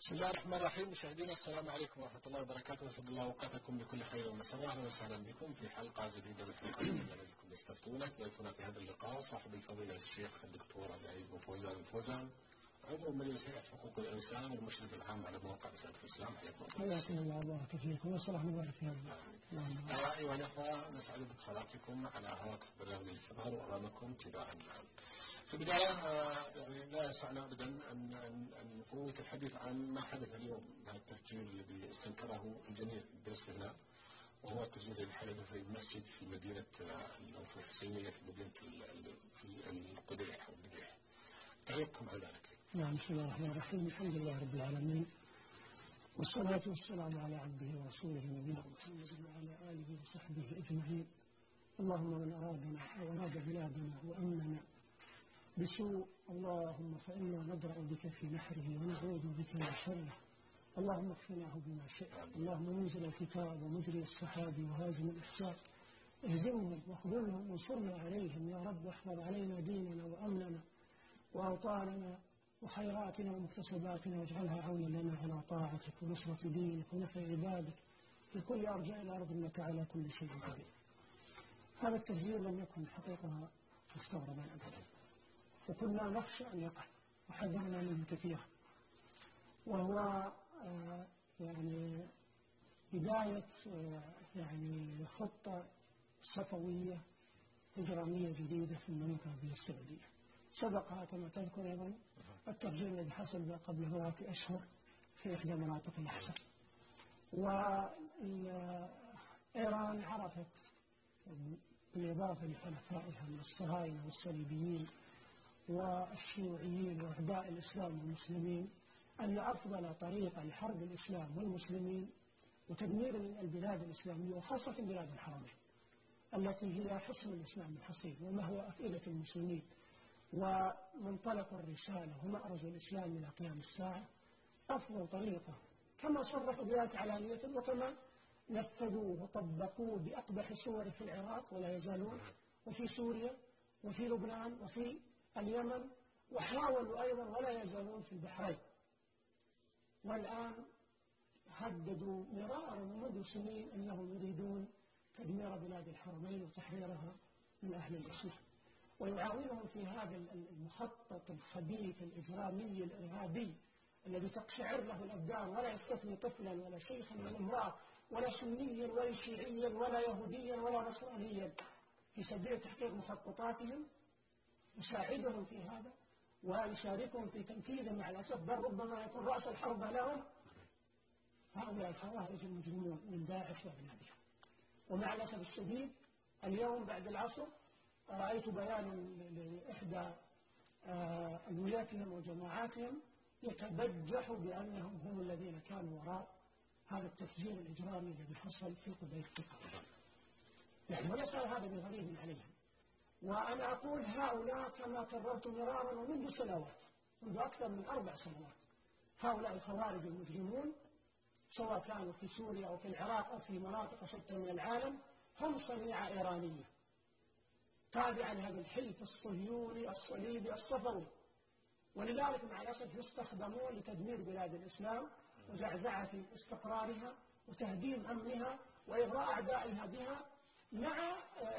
بسم الله الرحمن الرحيم. مشاهدينا السلام عليكم ورحمة الله وبركاته، وسعد الله أوقاتكم بكل خير ومسرة. أهلا وسهلا بكم في حلقة جديدة من حلقات برنامجكم يستفتونك. ضيفنا في هذا اللقاء صاحب الفضيلة الشيخ الدكتور عبد العزيز بن فوزان الفوزان، عضو مجلس هيئة حقوق الإنسان والمشرف العام على مواقع رسالة الإسلام. حياكم الله وبارك فيكم وصلح مبارك في هذا. أيها الأخوة، نسعد باتصالاتكم على هواء برنامج السفر أمامكم تباعا الآن. في البداية يعني لا يسعنا أبدا أن نفوت الحديث عن ما حدث اليوم، هذا التفجير الذي استنكره الجميع باستثناء، وهو التفجير الذي حدث في مسجد في مدينة في الحسينية في مدينة في القديح أو القديح. تعليقكم على ذلك؟ نعم، بسم الله الرحمن الرحيم. الحمد لله رب العالمين، والصلاة والسلام على عبده ورسوله نبينا محمد وعلى آله وصحبه أجمعين. اللهم من أرادنا أو أراد بلادنا وأمننا بسوء اللهم فإنا ندرأ بك في نحره ونعوذ بك من شره. اللهم اكفناه بما شئت. اللهم منزل الكتاب ومجري السحاب وهازم الأحزاب، اهزمهم واخذلهم وانصرنا عليهم يا رب، واحفظ علينا ديننا وأمننا وأوطاننا وخيراتنا ومكتسباتنا، واجعلها عونا لنا على طاعتك ونصرة دينك ونفع عبادك في كل أرجاء الأرض، إنك على كل شيء قدير. هذا التفجير لم يكن حقيقة مستغربا أبدا، وكنا نخشى أن يقع وحذرنا منه كثيرا، وهو يعني بداية يعني خطة صفوية إجرامية جديدة في المملكة العربية السعودية. سبقها كما تذكر أيضا التفجير الذي حصل قبل 4 أشهر في إحدى مناطق الأحساء. وإيران عرفت بالإضافة لحلفائها من الصهاينة والصليبيين والشيوعيين وأعداء الإسلام والمسلمين أن أفضل طريقة لحرب الإسلام والمسلمين وتدمير البلاد الإسلامية وخاصة بلاد الحرمين التي هي حصن الإسلام الحصين ومهو أفئدة المسلمين ومنطلق الرسالة ومأرز الإسلام إلى قيام الساعة، أفضل طريقة كما صرحوا بذلك علانية وكما نفذوه وطبقوه بأقبح صور في العراق ولا يزالون، وفي سوريا وفي لبنان وفي اليمن، وحاولوا أيضا ولا يزالون في البحرين. والآن هددوا مرارا منذ سنين أنهم يريدون تدمير بلاد الحرمين وتحريرها من أهل الإسلام، ويعاونهم في هذا المخطط الخبيث الإجرامي الإرهابي الذي تقشعر له الأبدان، ولا يستثني طفلا ولا شيخا ولا امرأة ولا سنيا ولا شيعيا ولا يهوديا ولا نصرانيا، في سبيل تحقيق مخططاتهم. يساعدهم في هذا ويشاركهم في تنفيذه مع الأسف، بل ربما يكون رأس الحرب لهم هؤلاء الخوارج المجرمون من داعش وأبنائها. ومع الأسف الشديد اليوم بعد العصر رأيت بيانا لإحدى أدوياتهم وجماعاتهم يتبجح بأنهم هم الذين كانوا وراء هذا التفجير الإجرامي الذي حصل في قديش في قطر. يعني وليس هذا بغريب عليهم. وأنا أقول هؤلاء كما كررت مرارا ومنذ سنوات، منذ أكثر من 4 سنوات، هؤلاء الخوارج المجرمون سواء كانوا في سوريا أو في العراق أو في مناطق شتى من العالم هم صنيعة إيرانية تابعة لهذا الحلف الصهيوني الصليبي الصفوي، ولذلك مع الأسف يستخدمون لتدمير بلاد الإسلام وزعزعة استقرارها وتهديم أمنها وإغراء أعدائها بها، مع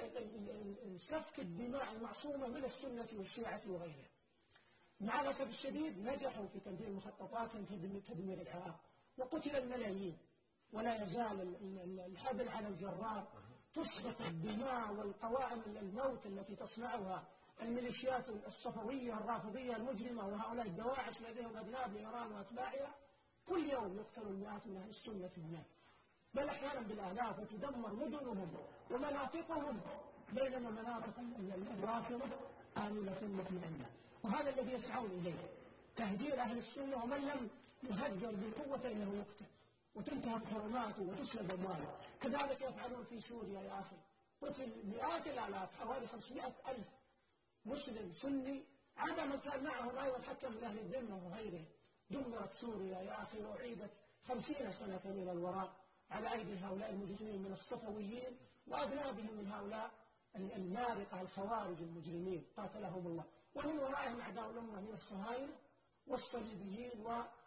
سفك الدماء المعصومة من السنة والشيعة وغيرها. مع الأسف الشديد نجحوا في تنفيذ مخططاتهم في تدمير العراق، وقتل الملايين، ولا يزال الحبل على الجرار تسقط الدماء والقوائم الموت التي تصنعها الميليشيات الصفوية الرافضية المجرمة وهؤلاء الدواعش الذين أبناء إيران وأتباعها. كل يوم يقتل المئات من أهل السنة هناك، بل أحيانا بالآلاف، وتدمر مدنهم ومناطقهم، بينما مناطق الرافضة آمنة مطمئنة. وهذا الذي يسعون إليه، تهجير أهل السنة، ومن لم يهجر بالقوة فإنه يقتل وتنتهك حرماته وتسلب أمواله. كذلك يفعلون في سوريا يا أخي، قتل مئات الآلاف، حوالي 500,000 مسلم سني، عدا من كان معهم أيضا حتى من أهل الذمة وغيرهم. دمرت سوريا يا أخي وأعيدت 50 سنة من الوراء على أيدي هؤلاء المجرمين من الصفويين وأذنابهم من هؤلاء المارقة الخوارج المجرمين قاتلهم الله، ومن ورائهم أعداء الأمة من الصهاينة والصليبيين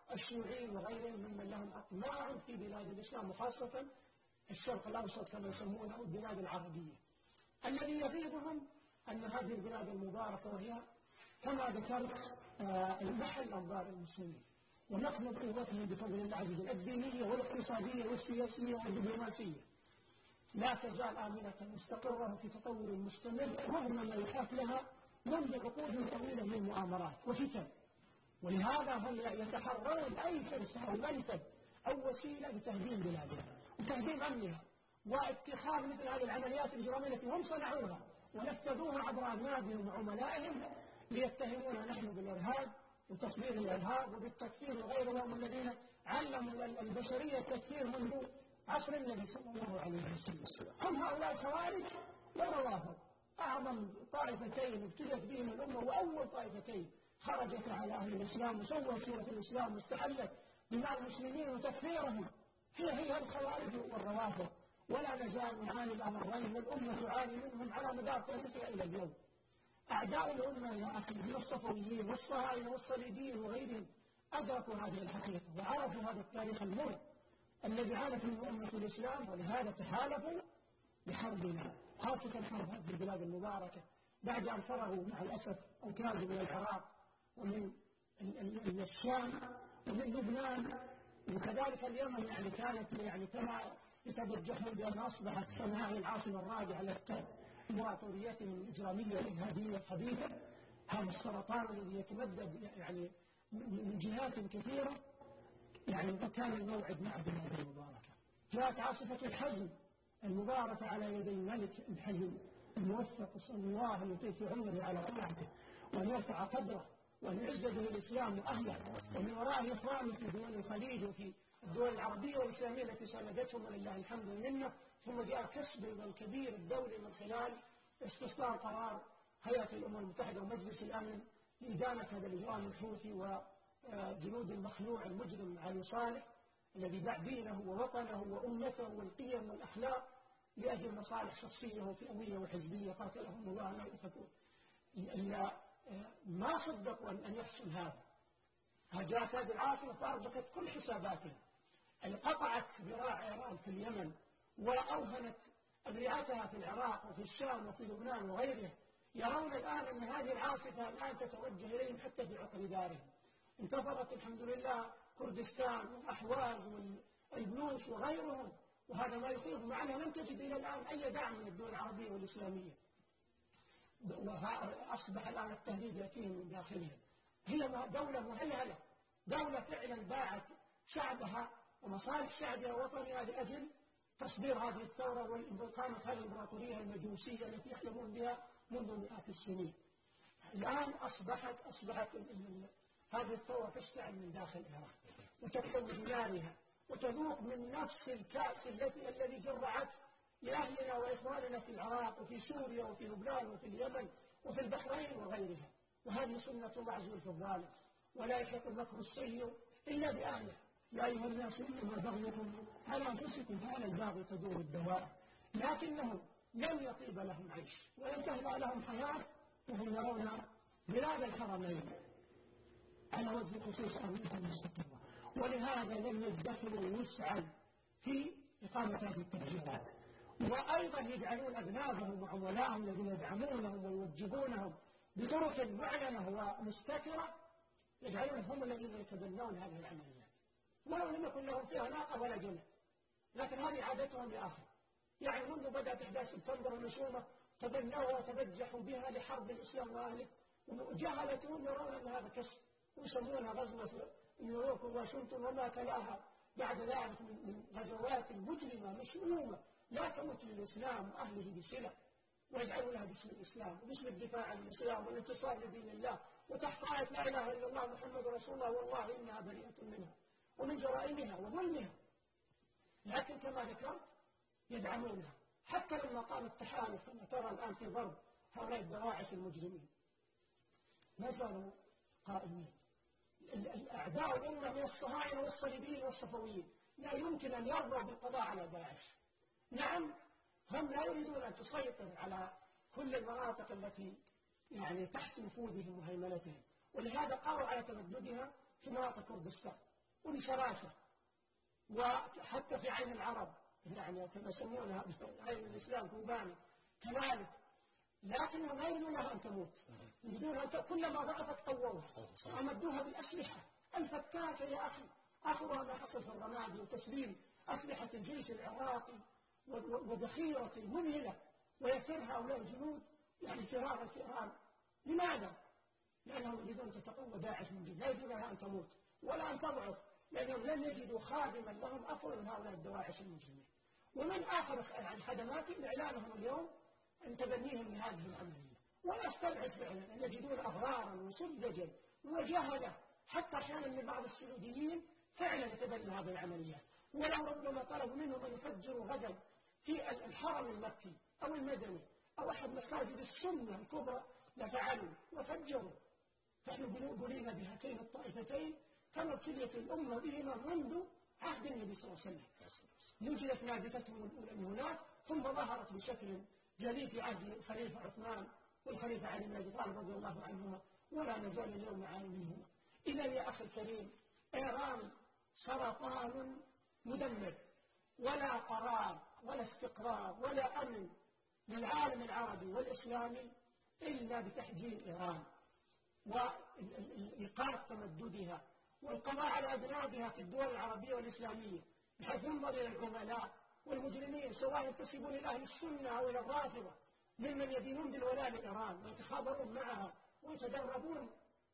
الشيوعيين وغيرهم ممن لهم أطماع في بلاد الإسلام وخاصة الشرق الأوسط كما يسمونه البلاد العربية. الذي يغيظهم أن هذه البلاد المباركة وهي كما ذكرت محل أنظار المسلمين، ونقلب قوتهم بفضل الله عز وجل الدينية والاقتصادية والسياسية والدبلوماسية لا تزال آمنة مستقرة في تطور مستمر رغم ما يحاك لها منذ عقود طويلة من مؤامرات وفتن. ولهذا هم يتحرون أي فرصة أو منفذ أو وسيلة لتهديم بلادها وتهديم أمنها واتخاذ مثل هذه العمليات الإجرامية التي هم صنعوها ونفذوها عبر أبنائهم وعملائهم ليتهمونا نحن بالإرهاب وتصدير الإرهاب وبالتكفير وغيرهم الذين علموا البشرية التكفير منذ عصر النبي صلى الله عليه وسلم. هم هؤلاء الخوارج والروافض أعظم طائفتين ابتدت بهم الأمة وأول طائفتين خرجت على أهل الإسلام وسوت صورة الإسلام واستحلت دماء المسلمين وتكفيرهم هي الخوارج والروافض. ولا نزال نعاني الأمرين والأمة تعاني منهم على مدار تاريخها إلى اليوم. أعداء الأمة يا أخي من الصفويين والصهاينة والصليبيين وغيرهم أدركوا هذه الحقيقة وعرفوا هذا التاريخ المر الذي عانت منه أمة الإسلام، ولهذا تحالفوا بحربنا خاصة حرب هذه البلاد المباركة بعد أن فرغوا مع الأسف أو كانوا من العراق ومن الشام ومن لبنان وكذلك اليمن. يعني كانت كما يتبجحون بأن أصبحت صنعاء العاصمة الرابعة لفتات إمبراطوريتهم الإجرامية الإرهابية الخبيثة. هذا السرطان الذي يتمدد من جهات كثيرة كان الموعد مع بلاد المباركة. جاءت عاصفة الحزم المباركة على يدي الملك الحزم الموفق صلى الله أن يطيل في عمره على طاعته وأن يرفع قدره وأن يعز به الإسلام وأهله ومن وراء إخوانه في دول الخليج وفي الدول العربية والإسلامية التي ساندتهم ولله الحمد والمنة. ثم جاء الكسب الكبير الدولي من خلال استصدار قرار هيئة الأمم المتحدة ومجلس الأمن لإدانة هذا الإجرام الحوثي وجنود المخلوع المجرم علي صالح الذي باع دينه ووطنه وأمته والقيم والأخلاق لأجل مصالح شخصية وفئوية وحزبية قاتلهم الله لا يؤفكون. ما صدقوا أن يحصل هذا. جاءت هذه العاصفة فأربكت كل حساباتهم، قطعت ذراع إيران في اليمن وأوهنت أذرعتها في العراق وفي الشام وفي لبنان وغيرها. يرون الآن أن هذه العاصفة الآن تتوجه إليهم حتى في عقر دارهم. انتفضت الحمد لله كردستان والأحواز والبلوش وغيرهم، وهذا ما يخيف معنا. لم تجد إلى الآن أي دعم من الدول العربية والإسلامية، وأصبح الآن التهديد يأتيهم من داخلهم. هي دولة مهلهلة، دولة فعلا باعت شعبها ومصالح شعبها ووطنها لأجل تصدير هذه الثورة وإقامة هذه الإمبراطورية المجوسية التي يحلمون بها منذ مئات السنين. الآن أصبحت هذه الثورة تشتعل من داخل إيران وتكتوي بنارها وتذوق من نفس الكأس الذي جرعت لأهلنا وإخواننا في العراق وفي سوريا وفي لبنان وفي اليمن وفي البحرين وغيرها. وهذه سنة الله عز وجل في الظالم، ولا يحق المكر السيء إلا بأهله. يا أيها الناس إنما بغيكم على أنفسكم فعلى الباغي تدور الدواء. لكنهم لم يطيب لهم عيش ولم تهدأ لهم حياة وهم يرون بلاد الحرمين على وجه الخصوص أمنية مستقرة، ولهذا لم يدخلوا وسعا في إقامة هذه التفجيرات. وأيضا يجعلون أذنابهم وعملاءهم الذين يدعمونهم ويوجهونهم بطرق معلنة ومستترة، يجعلون هم الذين يتبنون هذه العمليات ولو لم يكن لهم فيها ناقة ولا جمل. لكن هذه عادتهم يا أخي. منذ بدأت إحداث سبتمبر النشومة تبنوها وتبجحوا بها لحرب الإسلام وأهله، وجهلتهم يرون أن هذا كسب ويسمونها غزوة نيويورك وواشنطن وما تلاها بعد ذلك من غزوات مجرمة مشؤومة لا تمت للإسلام وأهله بصلة، ويجعلونها باسم الإسلام وباسم الدفاع عن الإسلام والانتصار لدين الله وتحت آية لا إله إلا الله محمد رسول الله والله إنها بريئة منها ومن جرائمها وظلمها. لكن كما ذكرت يدعمونها حتى لما قام التحالف كما ترى الآن في ضرب هؤلاء الدواعش المجرمين ما زالوا قائمين. الأعداء الأمة من الصهاينة والصليبيين والصفويين لا يمكن أن يرضوا بالقضاء على داعش. نعم هم لا يريدون أن تسيطر على كل المناطق التي تحت نفوذهم وهيمنتهم، ولهذا قاموا على تمددها في مناطق كردستان ولشراسة، وحتى في عين العرب يعني كما يسمونها عين الإسلام كوباني كذلك، لكنهم لا يريدونها أن تموت، يريدونها كلما ضعفت قووها وأمدوها بالأسلحة الفتاكة يا أخي. آخرها ما حصل في الرمادي وتسليم أسلحة الجيش العراقي وذخيرة مذهلة، ويفر هؤلاء الجنود يعني فرار الفئران. لماذا؟ لأنهم يريدون تتقوى داعش من جديد، لا يريدونها أن تموت ولا أن تضعف، لأنهم لن يجدوا خادما لهم أفضل من هؤلاء الدواعش المجرمين. ومن آخر يعني خدماتهم إعلانهم اليوم أن تبنيهم لهذه العملية. ولا استبعد فعلا أن يجدون أغرارا وسذجا وجهلة، حتى أحيانا من بعض السعوديين فعلا يتبنى هذه العمليات. ولو ربما طلبوا منهم أن يفجروا غدا في الحرم المكي أو المدني أو أحد مساجد السنة الكبرى لفعلوا وفجروا. فإحنا بلينا بهاتين الطائفتين كما ابتليت الأمة بهما منذ عهد النبي صلى الله عليه وسلم. نجلت نابتتهم الأولى من هناك، ثم ظهرت بشكل جلي في عهد الخليفة عثمان والخليفة علي بن أبي طالب رضي الله عنهما، ولا نزال اليوم نعاني منهما. إذا يا أخي الكريم، إيران سرطان مدمر، ولا قرار ولا استقرار ولا أمن للعالم العربي والإسلامي إلا بتحجيم إيران وإيقاف تمددها والقضاء على أذنابها في الدول العربية والإسلامية، بحيث ينظر إلى العملاء والمجرمين سواء ينتسبون إلى أهل السنة أو إلى الرافضة ممن يدينون بالولاء لإيران ويتخابرون معها ويتدربون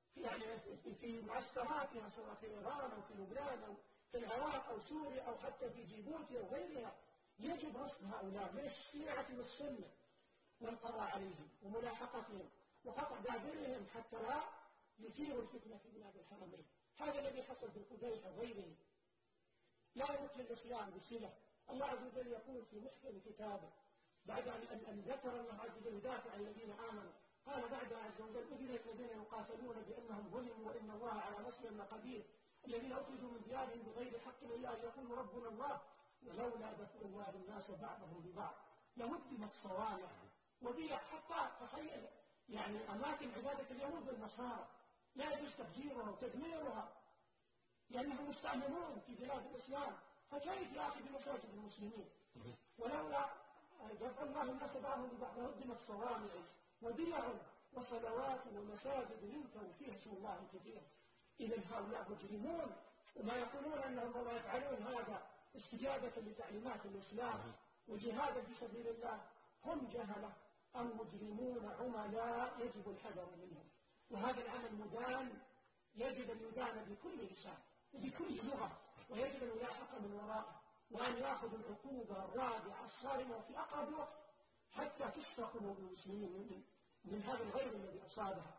في معسكراتها سواء في إيران أو في لبنان أو في العراق أو سوريا أو حتى في جيبوتي أو غيرها. يجب رصد هؤلاء من الشيعة والسنة والقضاء عليهم وملاحقتهم وقطع دابرهم حتى لا يثيروا الفتنة في بلاد الحرمين. هذا الذي حصل في الحديبية وغيره. لا يمت للإسلام بصلة. الله عز وجل يقول في محكم كتابه بعد أن ذكر الله عز وجل يدافع عن الذين آمنوا، قال بعد عز وجل: أذن الذين يقاتلون بأنهم ظلموا وإن الله على نصرهم لقدير، الذين أخرجوا من ديارهم بغير حق إلا أن يقولوا ربنا الله ولولا دفع الله الناس بعضهم ببعض لهدمت صوامع وبيع. حتى تخيل يعني أماكن عبادة اليهود والنصارى لا يجوز تفجيرها وتدميرها لأنهم مستأمنون في بلاد الإسلام. فكيف يا أخي بمساجد المسلمين؟ ولولا دفع الله الناس بعضهم ببعض لهدمت صوامع وبيع وصلوات ومساجد يذكر فيها اسم الله كثيرا. إذا هؤلاء مجرمون، وما يقولون أنهم لا يفعلون هذا استجابة لتعليمات الإسلام وجهادا في سبيل الله هم جهلة أو مجرمون عملاء يجب الحذر منهم. وهذا العمل مدان، يجب أن يدان بكل لسان وبكل لغة، ويجب أن يلاحق من وراءه وأن يأخذ العقوبة الرادعة الصارمة في أقرب وقت حتى تشفى قلوب المسلمين من هذا الغير الذي أصابها،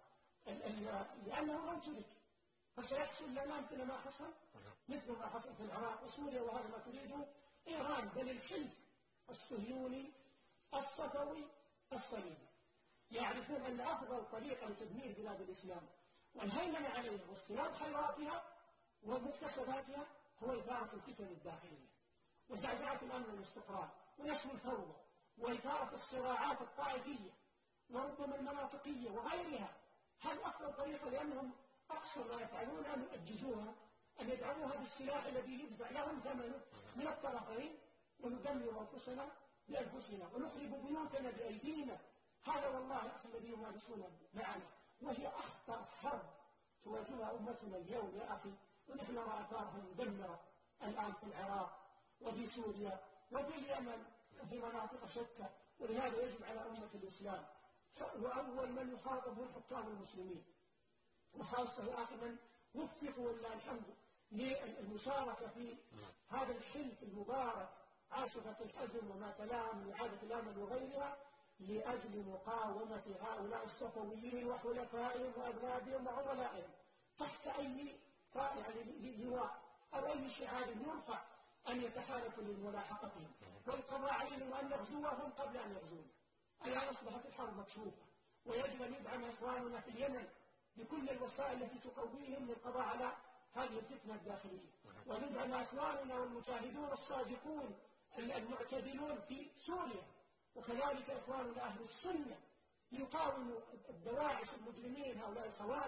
لأنه لو ترك فسيحصل لنا مثل ما حصل في العراق وسوريا، وهذا ما تريده إيران، بل الحلف الصهيوني الصفوي الصليبي. يعرفون أن أفضل طريقة لتدمير بلاد الإسلام والهيمنة عليها واستلاب خيراتها ومكتسباتها هو إثارة الفتن الداخلية وزعزعة الأمن والاستقرار ونشر الفوضى وإثارة الصراعات الطائفية وربما المناطقية وغيرها. هل أفضل طريقة؟ لأنهم أقصر ما يفعلون أن يؤججوها، أن يدعموها بالسلاح الذي يدفع لهم ثمنه من الطرفين، وندمر أنفسنا بأنفسنا ونخرب بيوتنا بأيدينا. هذا والله أخي الذي يمارسون معنا، وهي أخطر حرب تواجهها أمتنا اليوم يا أخي، ونحن نرى آثارها مدمرة الآن في العراق وفي سوريا وفي اليمن وفي مناطق شتى. ولهذا يجب على أمة الإسلام، وأول من يخاطب هم حكام المسلمين، وخاصة يا أخي من وفقوا ولله الحمد للمشاركة في هذا الحلف المبارك عاصفة الحزم وما تلاه من إعادة الأمل وغيرها، لأجل مقاومة هؤلاء الصفويين وحلفائهم وأذنابهم وعملائهم تحت أي لواء أو أي شعار يرفع أن يتحالفوا لملاحقتهم والقضاء عليهم وأن نغزوهم قبل أن يغزونا. الآن أصبحت الحرب مكشوفة، ويجب أن يدعم إخواننا في اليمن بكل الوسائل التي تقويهم للقضاء على هذه الفتنة الداخلية، وندعم إخواننا والمجاهدون الصادقون المعتدلون في سوريا، وكذلك إخواننا أهل السنة يقاوموا الدواعش المجرمين هؤلاء الخوارج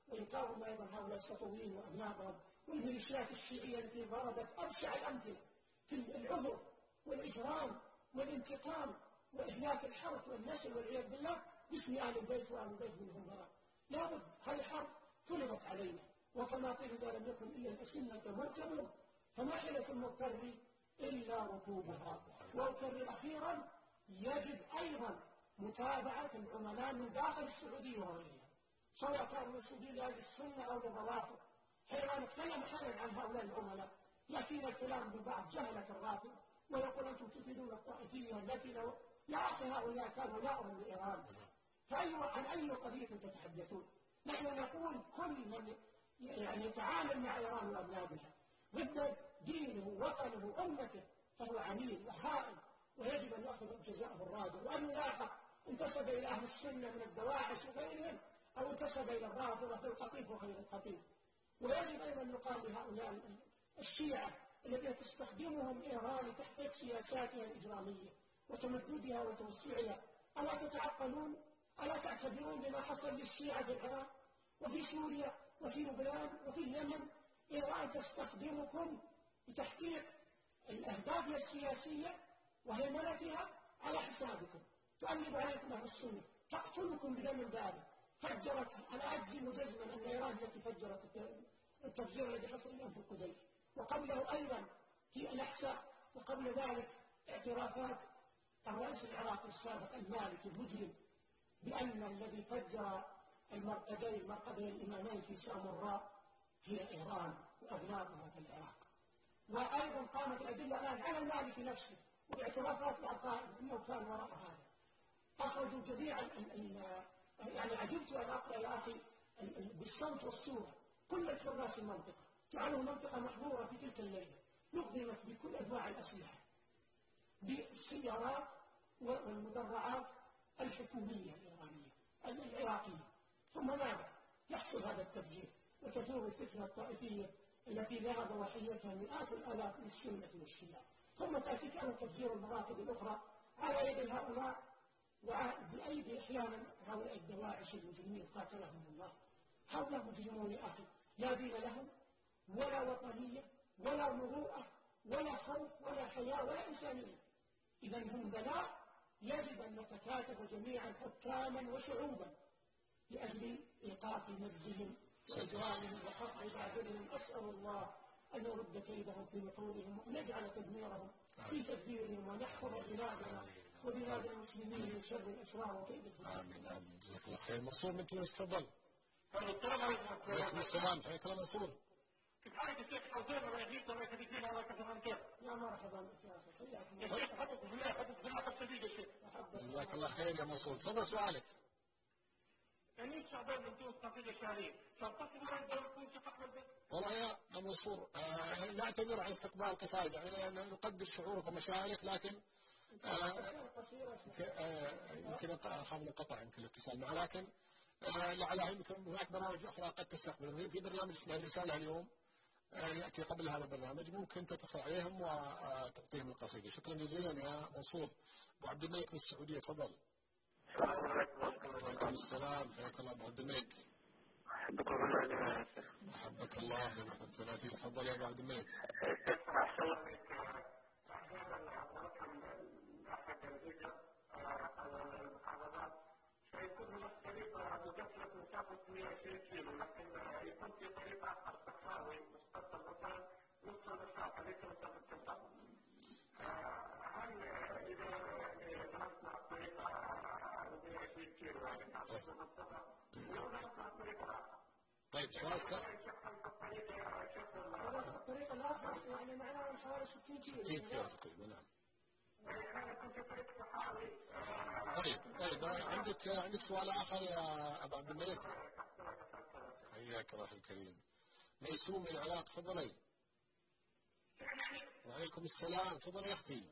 وإنكارهم أيضا هؤلاء الصفويين وأبنائهم والميليشيات الشيعية التي ضربت أبشع الأمثلة في العذر والإجرام والانتقام وإهلاك الحرث والنسل والعياذ بالله باسم آل البيت وآل البيت منهم براء. لابد هذه الحرب فرضت علينا، وكما قيل إذا لم يكن إلا الأسنة مركب فما حيلة المضطر إلا ركوبها. وأكرر أخيرا يجب أيضا متابعة العملاء من داخل السعودية وغيرها، سواء كانوا مسؤولين لأهل السنة أو للروافض. حين نتكلم أحيانا عن هؤلاء العملاء يأتينا الكلام ببعض جهلة الرافض ويقول أنتم تفيدون الطائفية التي لو يا أخي هؤلاء كانوا نائهم لإيران، عن أي قضية تتحدثون؟ نحن نقول كل من يتعامل مع إيران وأبنائها ضد دينه وطنه أمته فهو عميل وخائن، ويجب أن يأخذ جزاءه الرادع، وأن يلاحق انتسب إلى أهل السنة من الدواعش وغيرهم أو انتسب إلى الرافضة في القطيف وغير القطيف. ويجب أيضا أن يقال لهؤلاء الشيعة الذين تستخدمهم إيران لتحقيق سياساتها الإجرامية وتمددها وتوسعها: ألا تتعقلون؟ ألا تعتبرون بما حصل للشيعة في العراق وفي سوريا وفي لبنان وفي اليمن؟ إيران تستخدمكم لتحقيق الأهداف السياسية وهيمنتها على حسابكم، تؤلب عليكم أهل السنة، تقتلكم بدم بارد. فجرت، أنا أجزم جزما أن إيران التي فجرت التفجير الذي حصل الآن في القديس، وقبله أيضا في الأحساء، وقبل ذلك اعترافات الرئيس العراقي السابق المالكي المجرم بأن الذي فجر المرقدين الإمامين في سامراء هي إيران وأبنائها في العراق. وأيضا قامت الأدلة الآن على المالكي نفسه واعترافات العقائد أنه كان وراء هذا. أخرجوا جميع يعني عجبت أن أقرأ يا أخي بالصوت والصورة كل الحراس المنطقة، جعلوا منطقة محظورة في تلك الليلة، نقدمت بكل أنواع الأسلحة بالسيارات والمدرعات الحكومية الإيرانية العراقية. ثم ماذا؟ يحصل هذا التفجير وتثور الفتنة الطائفية التي ذهب ضحيتها مئات الآلاف من السنة والشيعة. ثم تأتي كانت تفجير المراكز الأخرى على يد هؤلاء وبأيدي أحيانا هؤلاء الدواعش المجرمين قاتلهم الله. هؤلاء مجرمون يا أخي، لا دين لهم ولا وطنية ولا مروءة ولا خوف ولا حياة ولا إنسانية. إذا هم بلاء، يجب أن نتكاتف جميعا حكاما وشعوبا لأجل إيقاف مجدهم وإجرامهم وقطع باطلهم. أسأل الله أن يرد كيدهم في نحورهم وأن يجعل تدميرهم في تدبيرهم ونحفظ بلادنا وبلاد المسلمين من شر الأشرار وكيد الفساد. آمين آمين. جزاك الله خير. منصور من تونس تفضل. السلام عليكم. وعليكم السلام. حياك الله منصور. كيف حالك الشيخ حسين؟ الله يحييك الله يخليك لنا الله يكرمك. يا مرحبا بك يا أخي، حياكم يا الله. شيخ حبك بالله حبك بالله الشديد يا شيخ. جزاك الله خير يا منصور. تفضل سؤالك. أمين شعبان من تونس قصيدة شهرية، تنتصر على الدولة التونسية حق البيت؟ والله يا منصور نعتذر عن استقبال القصائد، يعني نقدر شعورك ومشاعرك، لكن يمكن أخاف من القطع يمكن الاتصال معه، لكن لعلها يمكن هناك برامج أخرى قد تستقبل. في برنامج اسمه الرسالة اليوم يأتي قبل هذا البرنامج، ممكن تتصل عليهم وتعطيهم القصيدة. شكرا جزيلا يا منصور. أبو عبد الملك من السعودية تفضل. السلام عليكم ورحمة الله وعليكم السلام. حياك الله أبو عبد الملك. أحبك الله يا جماعة الشيخ. أحبك الله ورحمة الله فيك. تفضل يا أبو عبد الملك. كيف أحسن منك أحيانا رقم أحد الهجرة على المحافظات فيكون هناك طريقة مدخلة مسافة 120 كيلو، لكن يكون في طريقة أخر صحراوي مستقبل مثلا نصف المسافة ليس مسافة كم. هل إذا درسنا الطريقة 120 كيلو يعني نعطيك المنطقة لو درسنا الطريقة الأخرى؟ طيب سؤالك. الطريق الآخر يعني معناه حوالي 60 كيلو. 60 كيلو تقريبا. نعم. طيب عندك سؤال آخر يا أبو عبد الملك؟ حياك الله الكريم. ميسوم من العراق تفضلي. وعليكم السلام. تفضلي يا أختي.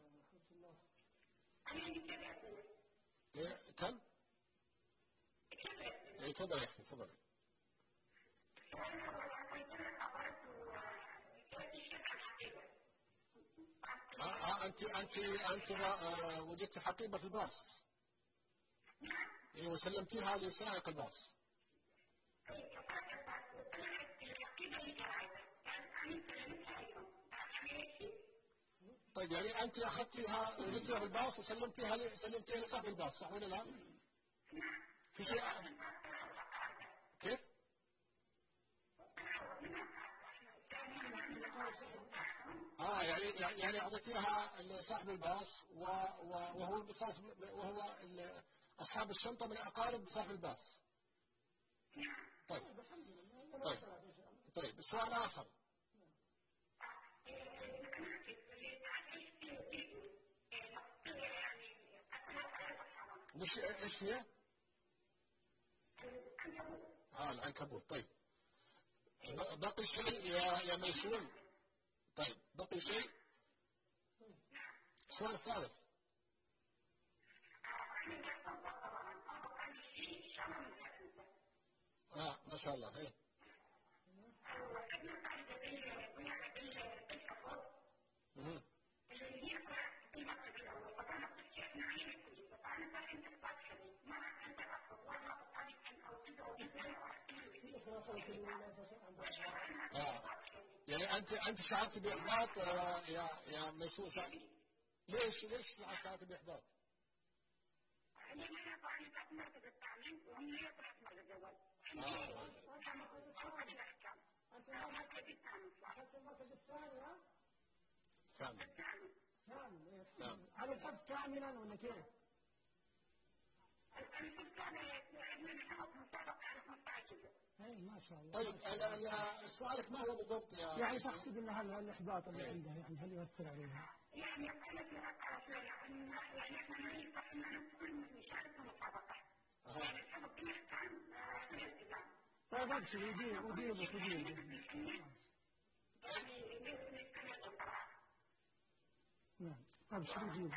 كم؟ تفضلي يا أختي تفضلي. أنت وجدت حقيبة في الباص. وسلمتيها لسائق الباص. طيب يعني أنت أخذتيها وجبتيها بالباص وسلمتيها لصاحب الباص، صح ولا لا؟ في شيء كيف؟ يعني أعطيتيها لصاحب الباص وهو أصحاب الشنطة من أقارب صاحب الباص. طيب طيب السؤال آخر. مش إيش هي؟ العنكبوت. طيب بقي شيء يا ميسون؟ طيب بقي شيء؟ السؤال الثالث. ما شاء الله. ايه يعني أنت شعرت بإحباط يا ميسون؟ ليش شعرت بإحباط؟ هل الحفظ كاملا ولا كيف؟ ما شاء الله. طيب سؤالك ما هو بالضبط يعني تقصد ان هل الإحباط اللي عنده يعني هل يؤثر عليها؟ طيب ابشر أجيبك. نعم ابشر أجيبك.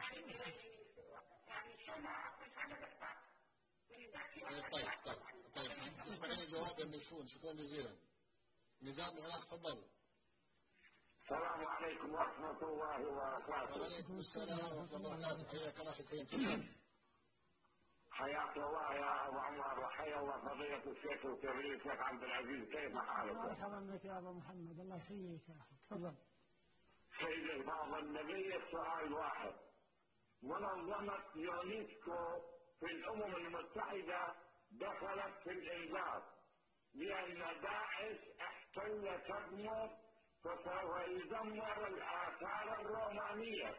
طيب اسمعيني جواب الميسون. شكرا جزيلا. ميزان هناك تفضل. السلام عليكم ورحمة الله وبركاته. وعليكم السلام ورحمة الله وبركاته. حياك الله شكرا. حياك الله يا أبو عمر وحيا الله فضيلة الشيخ الكبير الشيخ عبد العزيز، كيف حالك؟ مرحبا بك يا أبو محمد، الله يحييك يا أخي، تفضل. سيد الفاضل لدي سؤال واحد. منظمة يونسكو في الأمم المتحدة دخلت في الإنذار لأن داعش احتل تدمر فسوف يدمر الآثار الرومانية.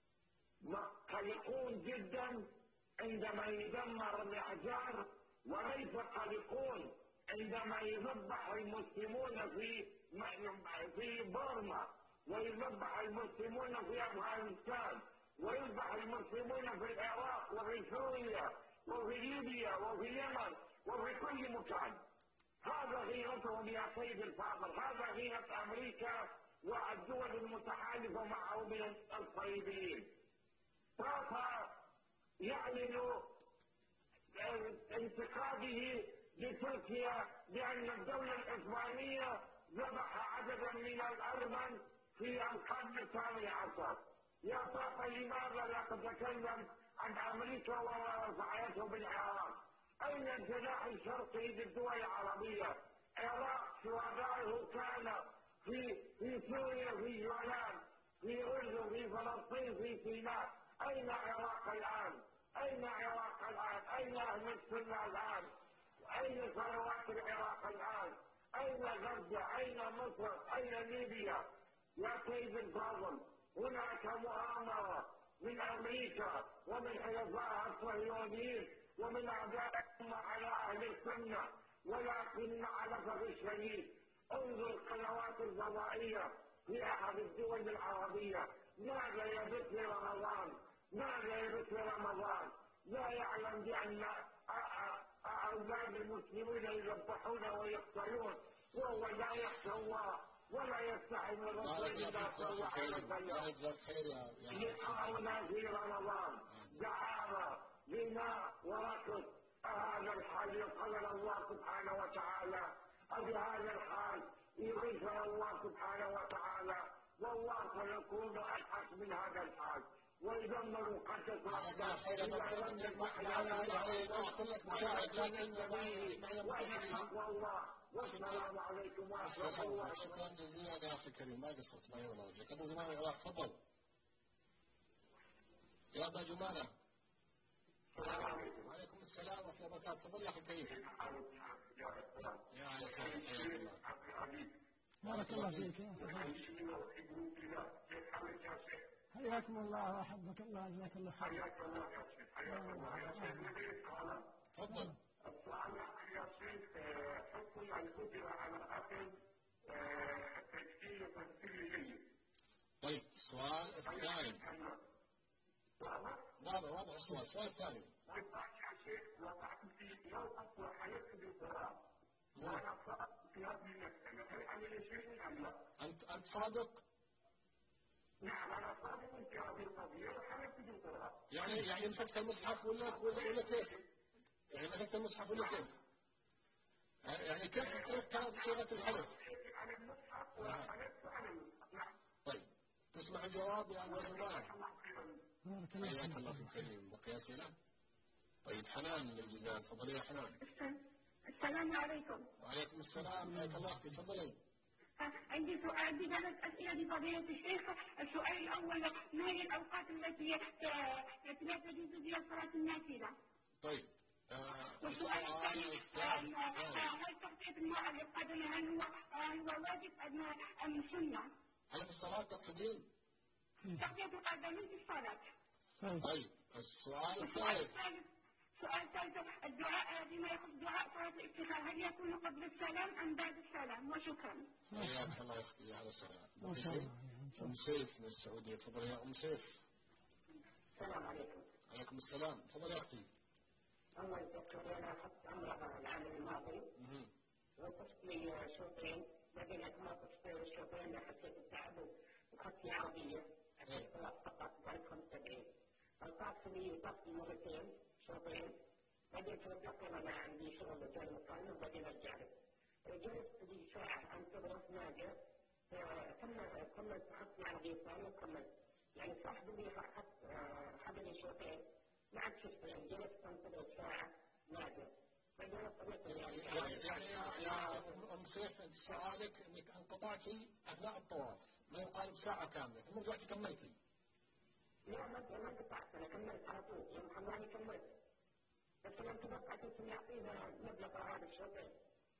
قلقون جدا عندما يدمر الأحجار، وليس قلقون عندما يذبح المسلمون في بورما، ويذبح المسلمون في أفغانستان، ويذبح المسلمون في العراق وفي سوريا وفي ليبيا وفي اليمن وفي كل مكان. هذا غيرتهم يا سيد الفاضل، هذا غيرة أمريكا والدول المتحالفة معه من الصليبيين. بابا يعلن انتقاده لتركيا بأن الدولة العثمانية ذبح عددا من الأرمن في القرن الثاني عشر. يا بابا لماذا لا تتكلم عن أمريكا وفعلته بالعراق؟ أين الجناح الشرقي للدول العربية؟ عراق شهدائه كان في سوريا، في يونان، في أردن، في فلسطين، في سيناء. أين عراق الآن؟ أين عراق الآن؟ أين أهل السنة الآن؟ أين ثروات العراق الآن؟ أين غزة؟ أين مصر؟ أين ليبيا؟ يا سيد الفاضل، هناك مؤامرة من أمريكا ومن حلفائها الصهيونيين ومن أعدائهم على أهل السنة، ولكن مع الأسف الشديد انظر القنوات الفضائية في أحد الدول العربية ماذا يبث رمضان، ماذا يبث رمضان؟ لا يعلم بأن أولاد المسلمين يذبحون ويقتلون، وهو لا يخشى الله ولا يستحي من رسول الله صلى الله عليه وسلم. لقاؤنا في رمضان دعانا لنا وركض هذا الحال يقبل الله سبحانه وتعالى، وبهذا الحال يغفر الله سبحانه وتعالى، والله سيكون أبحث من هذا الحال. ويدمروا قدس الله خير أشكر لك مساعد لكن والسلام عليكم ورحمة الله. شكرا جزيلا يا أخي الكريم، ما قصرت معي ولا وجهك. أبو جمال العراق تفضل. يا أبا جمالة. السلام عليكم. وعليكم السلام ورحمة الله وبركاته. تفضل يا أخي الكريم. يا أهلا وسهلا، حياك الله. بارك الله فيك يا أخي. حياكم الله وأحبك الله، جزاك الله خير. حياك الله يا شيخ، حياك الله يا شيخ. تفضل. السؤال يا شيخ، حكم يعني قدر على الأكل التجزئة والتمثيل جيد. طيب السؤال الثاني. واضح السؤال. السؤال الثاني. وقعت يا شيخ، وقعت في موقف وحياتي بالقرآن. وأنا صادق في هذه المسألة، هل علي شيء أم لا؟ أنت صادق؟ نعم أنا صادق في هذه القضية وحياتي بالقرآن. يعني مسكت المصحف ولا كيف؟ يعني مسكت المصحف ولا كيف؟ يعني كيف كانت صيغة الحلف؟ على المصحف وحلفت على المصحف. نعم. طيب تسمع الجواب يا أبو جمال؟ حياك الله في الكريم. بقي أسئلة؟ طيب حنان من الجزائر، تفضلي يا حنان. السلام عليكم. وعليكم السلام، حياك الله أختي، تفضلي. عندي ثلاث أسئلة لفضيلة الشيخ. السؤال الأول، ما هي الأوقات التي لا تجوز فيها صلاة النافلة؟ طيب. والسؤال الثاني، هل تغطية المرأة للقدم هو واجب أم سنة؟ هل في الصلاة تقصدين؟ تغطية القدمين في الصلاة. طيب السؤال الثالث. السؤال الثالث، الدعاء فيما يخص دعاء صلاة الاستخارة هل يكون قبل السلام أم بعد السلام؟ وشكرا. حياك الله يا أختي، على السلام. ما شاء الله. أم سيف من السعودية، تفضلي يا أم سيف. السلام عليكم. عليكم السلام، تفضلي يا أختي. أول دكتور أنا أخذت أمر العام الماضي وقفت لي شوطين، بعدين أثناء قفت الشوطين حسيت بالتعب وأخذت لي عربية أخذت فقط بعد 75. طافت لي مرتين شوطين، بعدين توقفت أنا عندي شغل جانب القانون وبعدين رجعت. جلست لي ساعة أنتظر ناجر، كملت أخذت لي عربية ثانية وكملت. يعني صاحب لي أخذ لي شوطين ما عاد شفتين، جلست انتظر ساعة نادر. يعني يا أم سيف، أنت سؤالك أنك انقطعتي أثناء الطواف ما يقارب ساعة كاملة ثم رجعتي كملتي. لا ما انقطعت، أنا كملت على طول، يوم خلاني كملت. بس أنا توقعت أن يعطينا مبلغ هذا الشوطين.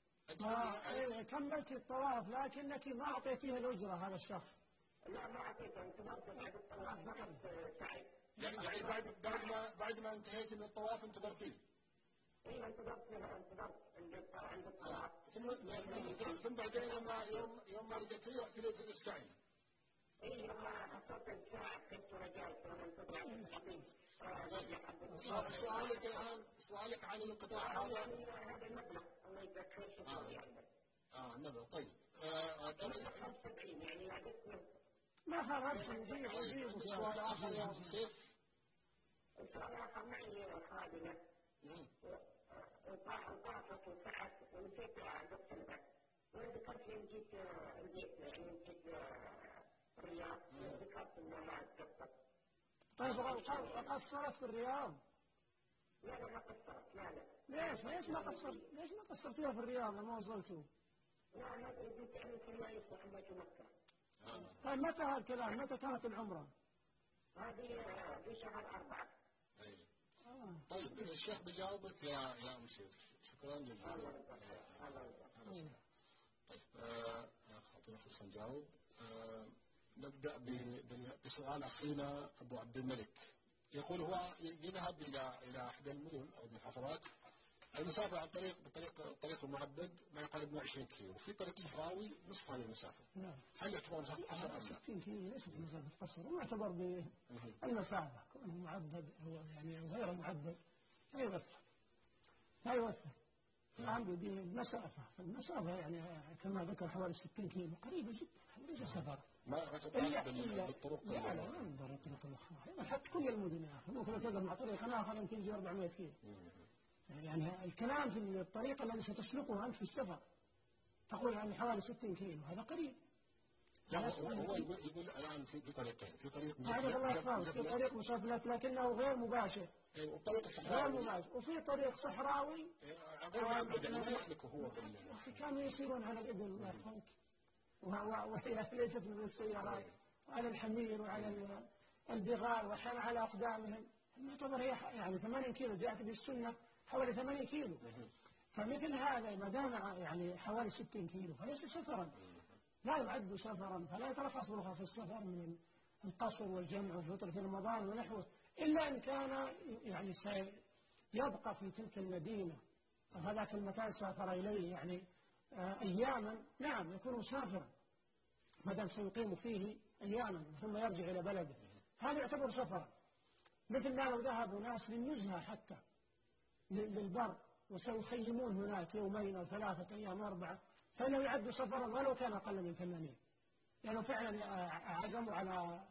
كملتي الطواف لكنك ما أعطيتيه الأجرة هذا الشخص. لا ما أعطيته، انتظرت بعد الطواف فقط ساعة. يعني بعد ما انتهيت من الطواف انتظرتيه؟ ايه انتظرت عند الطواف. ثم بعدين يوم ما رجعتي رحت في السعي. ايه لما حصلت الساعة كنت رجعت وانا انتظرت. سؤالك عن الانقطاع هذا المبلغ الله يذكر شكرا يعني. المبلغ. طيب يعني عدت ما خرجت نجيب سؤال آخر يا أم سيف. السؤال الآخر معي خادمة وطافت وسعت ونسيت أدق البث وذكرت لي جيت البيت يعني جيت الرياض ذكرت إنه ما أتقصر. طيب قصرت في الرياض؟ لا ما قصرت لا. ليش ما قصرتيها في الرياض لما وصلتوا؟ لا ما جيت يعني في الوالد محمد في مكة. طيب متى هالكلام؟ متى كانت العمرة؟ هذه في شهر 4. طيب الشيخ بيجاوبك يا أم سيف. شكرا جزيلا. طيب خاطرنا فرصة نجاوب. نبدأ بسؤال أخينا أبو عبد الملك. يقول هو يذهب إلى إحدى المدن أو المحافظات، المسافة عن طريق المعبد ما يقارب 20 كيلو، في طريق صحراوي نصف هذه المسافة. هل يعتبر مسافة قصر أم لا؟ 60 كيلو ليست مسافة قصر، وما يعتبر بالمسافة كونه معبد أو يعني غير معبد لا يوثق. الآن بالمسافة، فالمسافة يعني كما ذكر حوالي 60 كيلو قريبة جدا، ليس سفر. ما تتعرف بالطرق؟ لا ما نقدر الطرق الأخرى، حتى كل المدن يا أخي ممكن تقدر مع طريق آخر يمكن يجي 400 كيلو. يعني الكلام في الطريق الذي ستسلكه أنت في السفر تقول يعني حوالي 60 كيلو، هذا قريب. هو يقول الآن في طريقين، في طريق في طريق مشفلت لكنه غير مباشر، وطريق صحراوي غير مباشر، وفي طريق صحراوي غير معبد ما يسلكه هو كانوا يسيرون على الإبل الله يرحمك، وهي ليست من السيارات، وعلى الحمير وعلى البغال وأحيانا على أقدامهم. يعتبر هي يعني 80 كيلو، جاءت بالسنة حوالي 80 كيلو. فمثل هذا ما دام يعني حوالي 60 كيلو فليس سفرا، لا يعد سفرا، فلا يترخص برخص السفر من القصر والجمع وفي فترة رمضان ونحوه، إلا إن كان يعني سيبقى في تلك المدينة وهذاك المكان سافر إليه يعني أياما، نعم يكون مسافرا ما دام سيقيم فيه أياما ثم يرجع إلى بلده، هذا يعتبر سفرا. مثل ما لو ذهبوا ناس للنزهة حتى للبر وسيخيمون هناك يومين أو 3 أيام 4، فإنه يعد سفرا ولو كان أقل من 80، لأنه فعلا عزموا على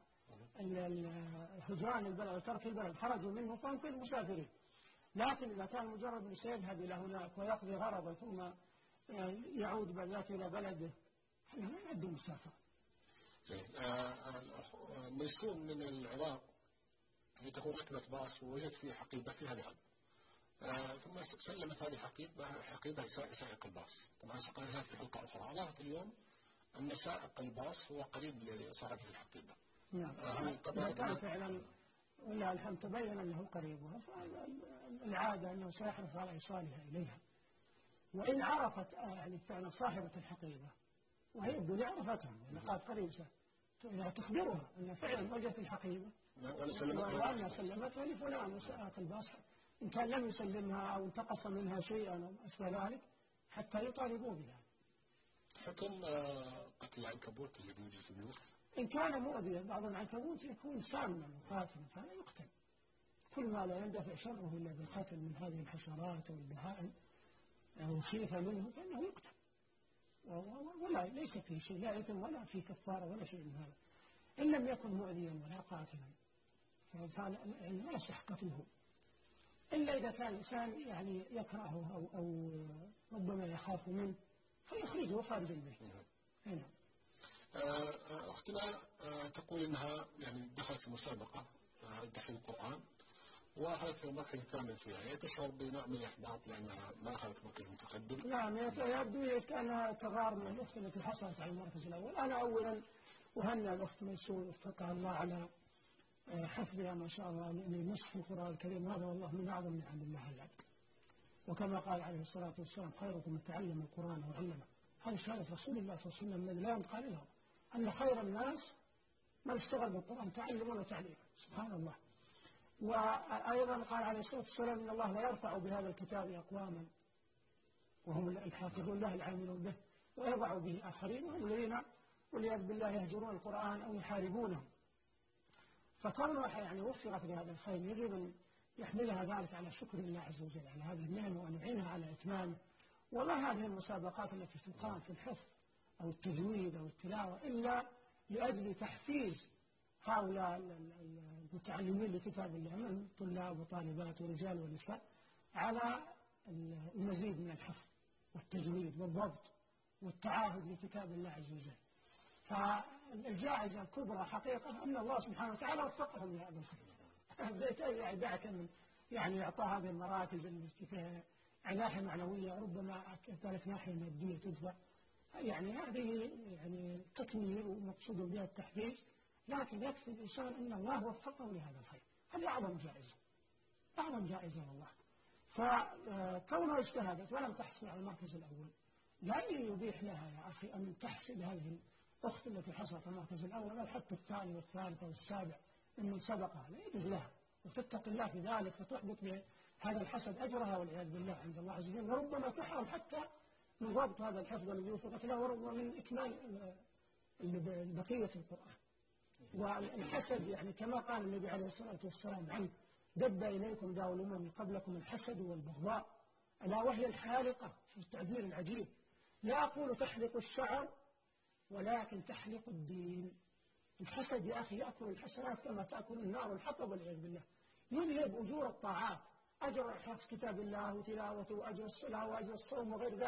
هجران البلد وترك البلد، خرجوا منه فهم كل مسافرين. لكن إذا كان مجرد سيذهب إلى هناك ويقضي غرضا ثم يعود بعد ذلك إلى بلده هذا لا يعد مسافرا. ميسون من العراق تكون ركبة باص ووجد في حقيبة فيها ذهب، ثم سلمت هذه الحقيبة لسائق الباص. طبعا سقلها في حلقة أخرى، أضافت اليوم أن سائق الباص هو قريب لصاحب الحقيبة. نعم. إذا كان فعلا ولا الحمد تبين أنه قريبها، فالعادة أنه سيحرص على إيصالها إليها. وإن عرفت يعني فعلا صاحبة الحقيبة وهي يبدو عرفتها لقد قريب تخبرها أن فعلا وجدت الحقيبة وأن سلمتها لفلان وسائق الباص، إن كان لم يسلمها أو انتقص منها شيئا أو أشبه ذلك حتى يطالبوا بها. حكم قتل العنكبوت الذي يوجد في البيوت، إن كان مؤذيا، بعض العنكبوت يكون ساما وقاتلا فلا يقتل، كل ما لا يندفع شره إلا بالقتل من هذه الحشرات والبهائم أو خيفة منه فإنه يقتل، ولا ليس فيه شيء، لا إثم ولا فيه كفارة ولا شيء من هذا، إن لم يكن مؤذيا ولا قاتلا فلا يصح قتله، إلا إذا كان الإنسان يعني يكرهه أو ربما يخاف منه فيخرجه خارج البيت. هنا أختنا تقول إنها يعني دخلت في مسابقة تحفيظ القرآن وأخذت المركز الثامن فيها، هي تشعر بنوع من الإحباط لأنها ما أخذت مركز متقدم. نعم، يبدو كأنها تغار من الأخت التي حصلت على المركز الأول. أنا أولا أهنئ الأخت ميسون وفقها الله على حفظها ما شاء الله لنصف القرآن الكريم، هذا والله من أعظم نعم الله على العبد، وكما قال عليه الصلاة والسلام خيركم من تعلم القرآن وعلمه. هذه شهادة رسول الله صلى الله عليه وسلم الذي لا ينقل له أن خير الناس من اشتغل بالقرآن تعلمون وتعليما، سبحان الله. وأيضا قال عليه الصلاة والسلام إن الله لا يرفع بهذا الكتاب أقواما وهم الحافظون له العاملون به، ويضع به آخرين وهم الذين والعياذ بالله يهجرون القرآن أو يحاربونه. فكونها يعني وفقت بهذا الخير يجب أن يحملها ذلك على شكر الله عز وجل على هذه النعمة وأن يعينها على إتمامه. وما هذه المسابقات التي تقام في الحفظ أو التجويد أو التلاوة إلا لأجل تحفيز هؤلاء المتعلمين لكتاب الله من طلاب وطالبات ورجال ونساء على المزيد من الحفظ والتجويد والضبط والتعاهد لكتاب الله عز وجل. فالجائزة الكبرى حقيقة أن الله سبحانه وتعالى وفقهم لهذا الخير. يعني دعك من يعني إعطاء هذه المراكز التي فيها ناحية معنوية ربما كذلك ناحية مادية تدفع، يعني هذه يعني تكميل ومقصود بها التحفيز، لكن يكفي الإنسان أن الله وفقه لهذا الخير، هذه أعظم جائزة، أعظم جائزة والله. فكونها اجتهدت ولم تحصل على المركز الأول لا يبيح لها يا أخي أن تحسب هذه الأخت التي حصلت على المركز الأول أو حتى الثاني والثالث والسابع من سبقها، لا يجوز لها، وتتقي الله في ذلك فتحبط بهذا الحسد أجرها والعياذ بالله عند الله عز وجل، وربما تحرم حتى من ضبط هذا الحفظ الذي وفقت له وربما من إكمال بقية القرآن. والحسد يعني كما قال النبي عليه الصلاة والسلام عنه دب إليكم داء الأمم قبلكم الحسد والبغضاء، ألا وهي الحالقة في التعبير العجيب، لا أقول تحلق الشعر ولكن تحلق الدين. الحسد يا أخي يأكل الحسنات كما تأكل النار الحطب والعياذ بالله، يذهب أجور الطاعات، أجر حفظ كتاب الله وتلاوته وأجر الصلاة وأجر الصوم وغير ذلك،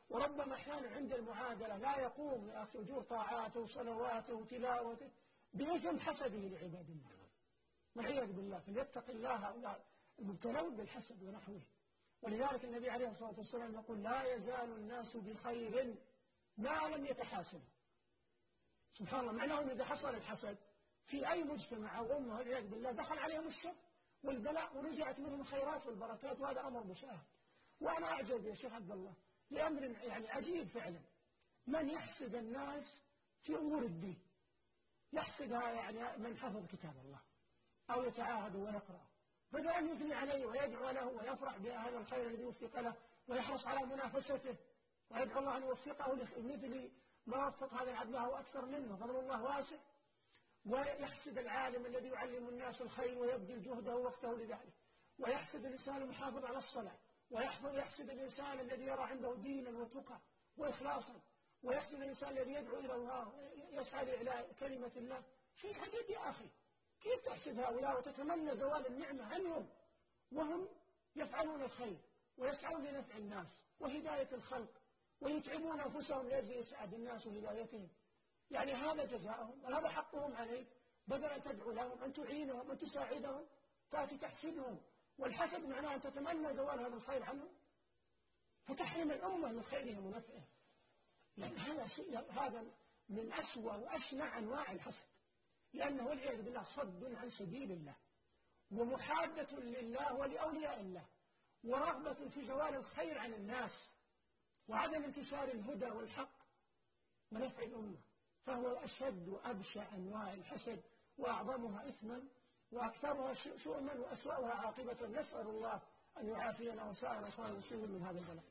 وربما أحيانا عند المعادلة لا يقوم في أجور طاعاته وصلواته وتلاوته بإثم حسده لعباد الله والعياذ بالله. فليتق الله هؤلاء المبتلون بالحسد ونحوه. ولذلك النبي عليه الصلاة والسلام يقول لا يزال الناس بخير ما لم يتحاسدوا. سبحان الله، معناه أن إذا حصل الحسد في أي مجتمع أو أمة والعياذ بالله دخل عليهم الشر والبلاء ونزعت منهم الخيرات والبركات، وهذا أمر مشاهد. وأنا أعجب يا شيخ عبد الله لأمر يعني عجيب فعلا، من يحسد الناس في أمور الدين، يحسدها يعني من حفظ كتاب الله أو يتعاهد ويقرأ، بدل أن يثني عليه ويدعو له ويفرح بهذا الخير الذي وفق له ويحرص على منافسته ويدعو الله أن يوفقه لمثل ما وفق هذا العبد له وأكثر منه، فضل الله واسع. ويحسد العالم الذي يعلم الناس الخير ويبذل جهده ووقته لذلك، ويحسد الإنسان المحافظ على الصلاة، ويحسد الإنسان الذي يرى عنده دينا وتقى وإخلاصا، ويحسد الإنسان الذي يدعو إلى الله ويسعى إلى كلمة الله. شيء عجيب يا أخي، كيف تحسد هؤلاء وتتمنى زوال النعمة عنهم وهم يفعلون الخير ويسعون لنفع الناس وهداية الخلق ويتعبون أنفسهم لأجل إسعاد الناس وهدايتهم؟ يعني هذا جزاؤهم وهذا حقهم عليك، بدل أن تدعو لهم أن تعينهم أن تساعدهم تأتي تحسدهم. والحسد معناه أن تتمنى زوال هذا الخير عنهم فتحرم الأمة من خيرهم ونفعهم. يعني هذا من أسوأ وأشنع أنواع الحسد، لأنه والعياذ بالله صد عن سبيل الله ومحادة لله ولأولياء الله ورغبة في زوال الخير عن الناس وعدم انتشار الهدى والحق ونفع الأمة. فهو أشد وأبشع أنواع الحسد وأعظمها إثما وأكثرها شؤما وأسوأها عاقبة. نسأل الله أن يعافينا وسائر إخوان المسلمين من هذا البلاء.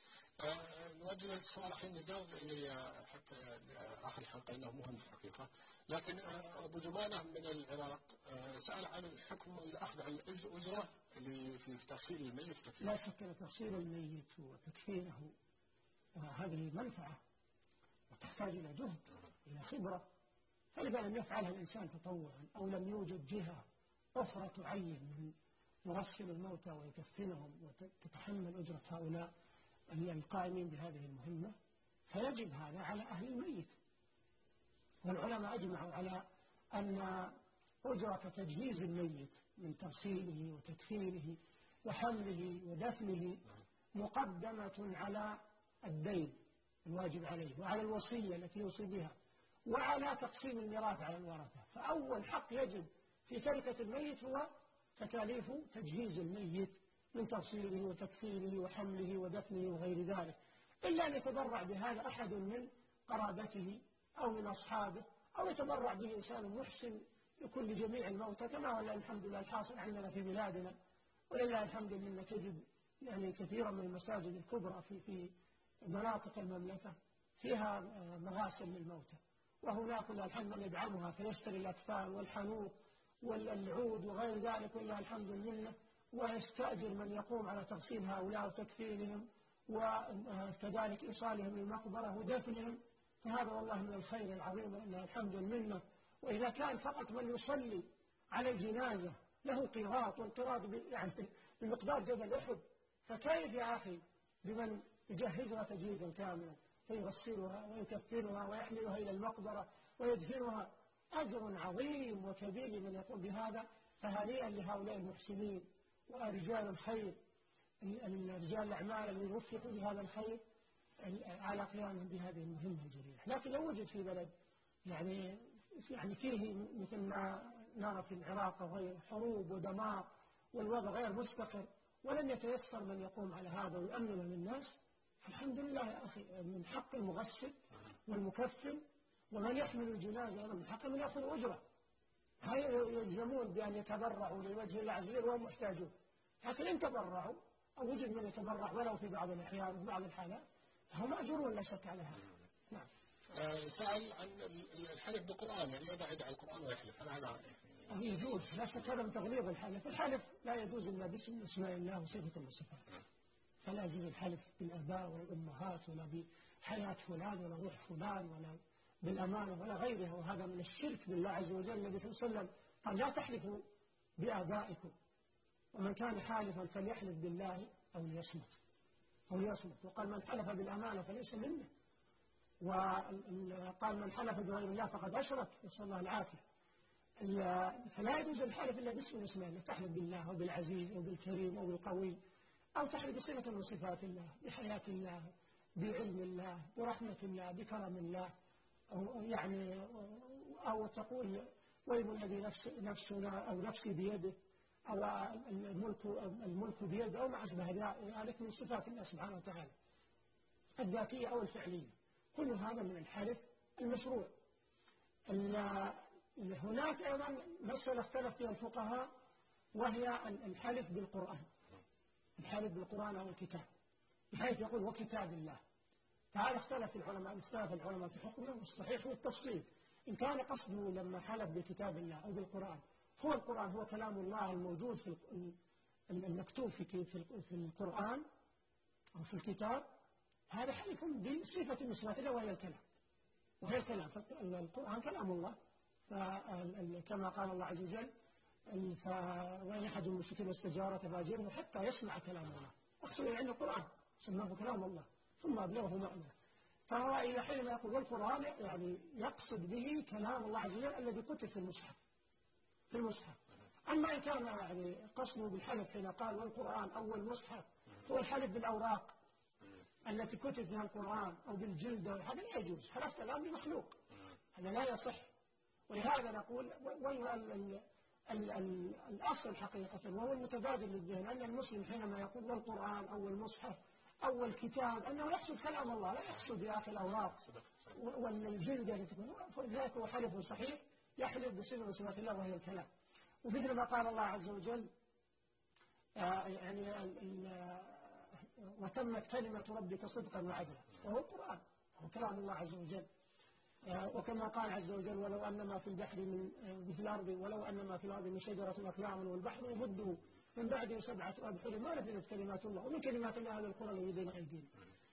نوجه السؤال الحين نزال اللي حتى آخر الحلقة إنه مهم في الحقيقة، لكن أبو جمانة من العراق سأل عن الحكم الأخذ عن الأجرة اللي في تغسيل الميت. لا شك أن تغسيل الميت وتكفينه هذه منفعة وتحتاج إلى جهد إلى خبرة، فإذا لم يفعلها الإنسان تطوعا أو لم يوجد جهة أخرى تعين من يغسل الموتى ويكفنهم وتتحمل أجرة هؤلاء القائمين بهذه المهمة، فيجب هذا على أهل الميت. والعلماء أجمعوا على أن أجرة تجهيز الميت من تغسيله وتكفينه وحمله ودفنه مقدمة على الدين الواجب عليه وعلى الوصية التي يوصي بها وعلى تقسيم الميراث على الورثة. فأول حق يجب في تركة الميت هو تكاليف تجهيز الميت من تغسيله وتكفينه وحمله ودفنه وغير ذلك، إلا أن يتبرع بهذا أحد من قرابته أو من أصحابه أو يتبرع به إنسان محسن يكون لجميع الموتى، كما هو الحمد لله الحاصل عندنا في بلادنا. ولله الحمد لله تجد يعني كثيرا من المساجد الكبرى في مناطق المملكة فيها مغاسل للموتى، وهناك الحمد لله يدعمها فيشتري الأكفان والحنوط والعود وغير ذلك ولله الحمد لله، ويستأجر من يقوم على تغسيل هؤلاء وتكفينهم وكذلك إيصالهم للمقبرة ودفنهم. فهذا والله من الخير العظيم ولله الحمد لله. وإذا كان فقط من يصلي على الجنازة له قيراط والقيراط يعني بمقدار جبل أحد، فكيف يا أخي بمن يجهزها تجهيزا كاملا فيغسلها ويكفنها ويحملها إلى المقبرة ويدفنها؟ أجر عظيم وكبير لمن يقوم بهذا. فهنيئا لهؤلاء المحسنين ورجال الخير رجال الأعمال الذين وفقوا بهذا الخير على قيامهم بهذه المهمة الجليلة. لكن لو وجد في بلد يعني فيه مثل ما نرى في العراق وغير حروب ودمار والوضع غير مستقر ولم يتيسر من يقوم على هذا ويؤمن للناس، فالحمد لله يا أخي من حق المغسل والمكفن ومن يحمل الجنازة من حق من يأخذ أجرة. هاي يلزمون بأن يتبرعوا لوجه الله عز وجل وهم محتاجون، لكن إن تبرعوا أو وجد من يتبرع ولو في بعض الأحيان وفي بعض الحالات فهم أجرون لا شك على هذا. نعم. سأل عن الحلف بالقرآن، يعني يبعد عن القرآن ويحلف، هل هذا يجوز؟ لا شك هذا من تغليظ الحلف. الحلف لا يجوز إلا باسم أسماء الله وصفة من صفاته، فلا يجوز الحلف بالآباء والأمهات ولا بحياة فلان ولا روح فلان ولا بالأمانة ولا غيرها، وهذا من الشرك بالله عز وجل. النبي صلى الله عليه وسلم قال لا تحلفوا بآبائكم ومن كان حالفا فليحلف بالله أو ليصمت. أو يصمت. وقال من حلف بالأمانة فليس منه. وقال من حلف بغير الله فقد أشرك، نسأل الله العافية. فلا يجوز الحلف إلا باسم الاسمين، لا تحلف بالله أو بالعزيز أو بالكريم أو بالقوي، أو تحلف بصفة من صفات الله، بحياة الله، بعلم الله، برحمة الله، بكرم الله، أو تقول ويل الذي نفسنا أو نفسي بيده، أو الملك بيده، أو ما أشبه ذلك من صفات الله سبحانه وتعالى الذاتية أو الفعلية. كل هذا من الحلف المشروع. هناك أيضا مسألة اختلف فيها الفقهاء، وهي الحلف بالقرآن. الحلف بالقرآن أو الكتاب، بحيث يقول وكتاب الله. فهذا اختلف العلماء في حكمه، والصحيح والتفصيل. إن كان قصده لما حلف بكتاب الله أو بالقرآن هو القرآن، هو كلام الله الموجود في المكتوب في القرآن أو في الكتاب، هذا حلف بصفة من صفات الله وهي الكلام. القرآن كلام الله، كما قال الله عز وجل وإن أحد المشركين استجارك فأجره حتى يسمع كلام الله. أقصد يعني القرآن سماه كلام الله ثم أبلغه معناه. فهو إذا حين يقول والقرآن يعني يقصد به كلام الله عز وجل الذي كتب في المصحف. أما إن كان يعني قصده بالحلف حين قال والقرآن أول مصحف هو الحلف بالأوراق التي كتب فيها القرآن أو بالجلد، هذا لا يجوز. حلفت الآن بمخلوق، هذا لا يصح. ولهذا نقول الأصل حقيقة وهو المتبادل للذهن أن المسلم حينما يقول والقرآن أو المصحف أو الكتاب أنه يقصد كلام الله، لا يقصد يا أخي الأوراق والجلد التي تكون. فلذلك هو حلف صحيح، يحلف بصفة من صفات الله وهي الكلام. ومثل ما قال الله عز وجل وتمت كلمة ربك صدقا وعدلا، وهو القرآن، هو كلام الله عز وجل. وكما قال عز وجل ولو أن ما في البحر في الأرض ولو أن ما في الأرض من شجرة أكلام والبحر يمده من بعده 7 أبحر ما نفذت كلمات الله ومن كلمات الله هذا القرآن الذي بين أيدينا.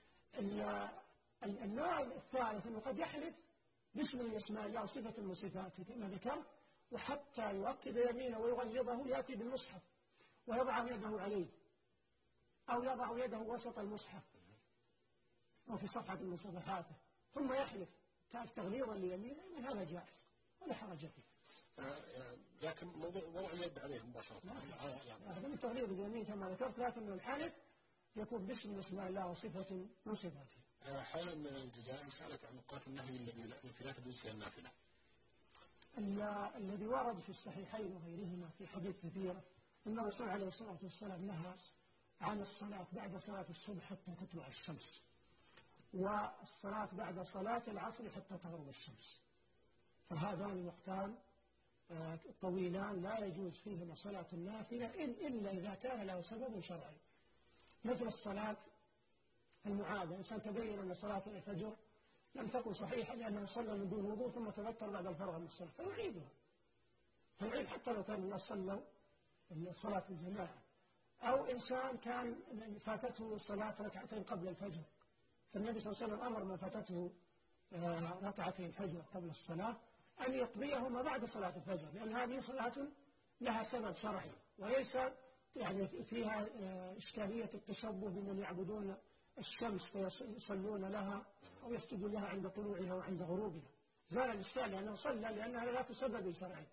النوع الثالث أنه قد يحلف باسم من اسماء الله وصفة من صفاته كما ذكرت، وحتى يؤكد يمينه ويغلظه يأتي بالمصحف ويضع يده عليه أو يضع يده وسط المصحف أو في صفحة من صفحاته ثم يحلف تغليظا ليمينه، من هذا جائز ولا حرج فيه. لكن موضوع وضع اليد عليه مباشرة هذا من تغليظ اليمين كما ذكرت، لكن الحلف يكون باسم من اسماء الله وصفة من صفاته. حالا من الجزائر سألت عن أوقات النهي التي لا تجوز فيها النافلة. الذي ورد في الصحيحين وغيرهما في حديث كثيرة أن الرسول عليه الصلاة والسلام نهى عن الصلاة بعد صلاة الصبح حتى تطلع الشمس، والصلاة بعد صلاة العصر حتى تغرب الشمس. فهذان وقتان طويلان لا يجوز فيهما صلاة النافلة إلا إذا كان له سبب شرعي، مثل الصلاة المعادة. إنسان تبين أن صلاة الفجر لم تكن صحيحة لأنه صلى من دون وضوء ثم تذكر بعد الفرغ من الصلاة فيعيدها، فيعيد حتى لو كان الناس صلوا صلاة الجماعة. أو إنسان كان فاتته صلاة ركعتين قبل الفجر، فالنبي صلى الله عليه وسلم أمر من فاتته ركعتين الفجر قبل الصلاة أن يقضيهما بعد صلاة الفجر، لأن هذه صلاة لها سبب شرعي وليس يعني فيها إشكالية التشبه بمن يعبدون الشمس فيصلون لها أو يسجدون لها عند طلوعها وعند غروبها. زال الإشكال لأنه صلى لأنها لا تسبب شرعي.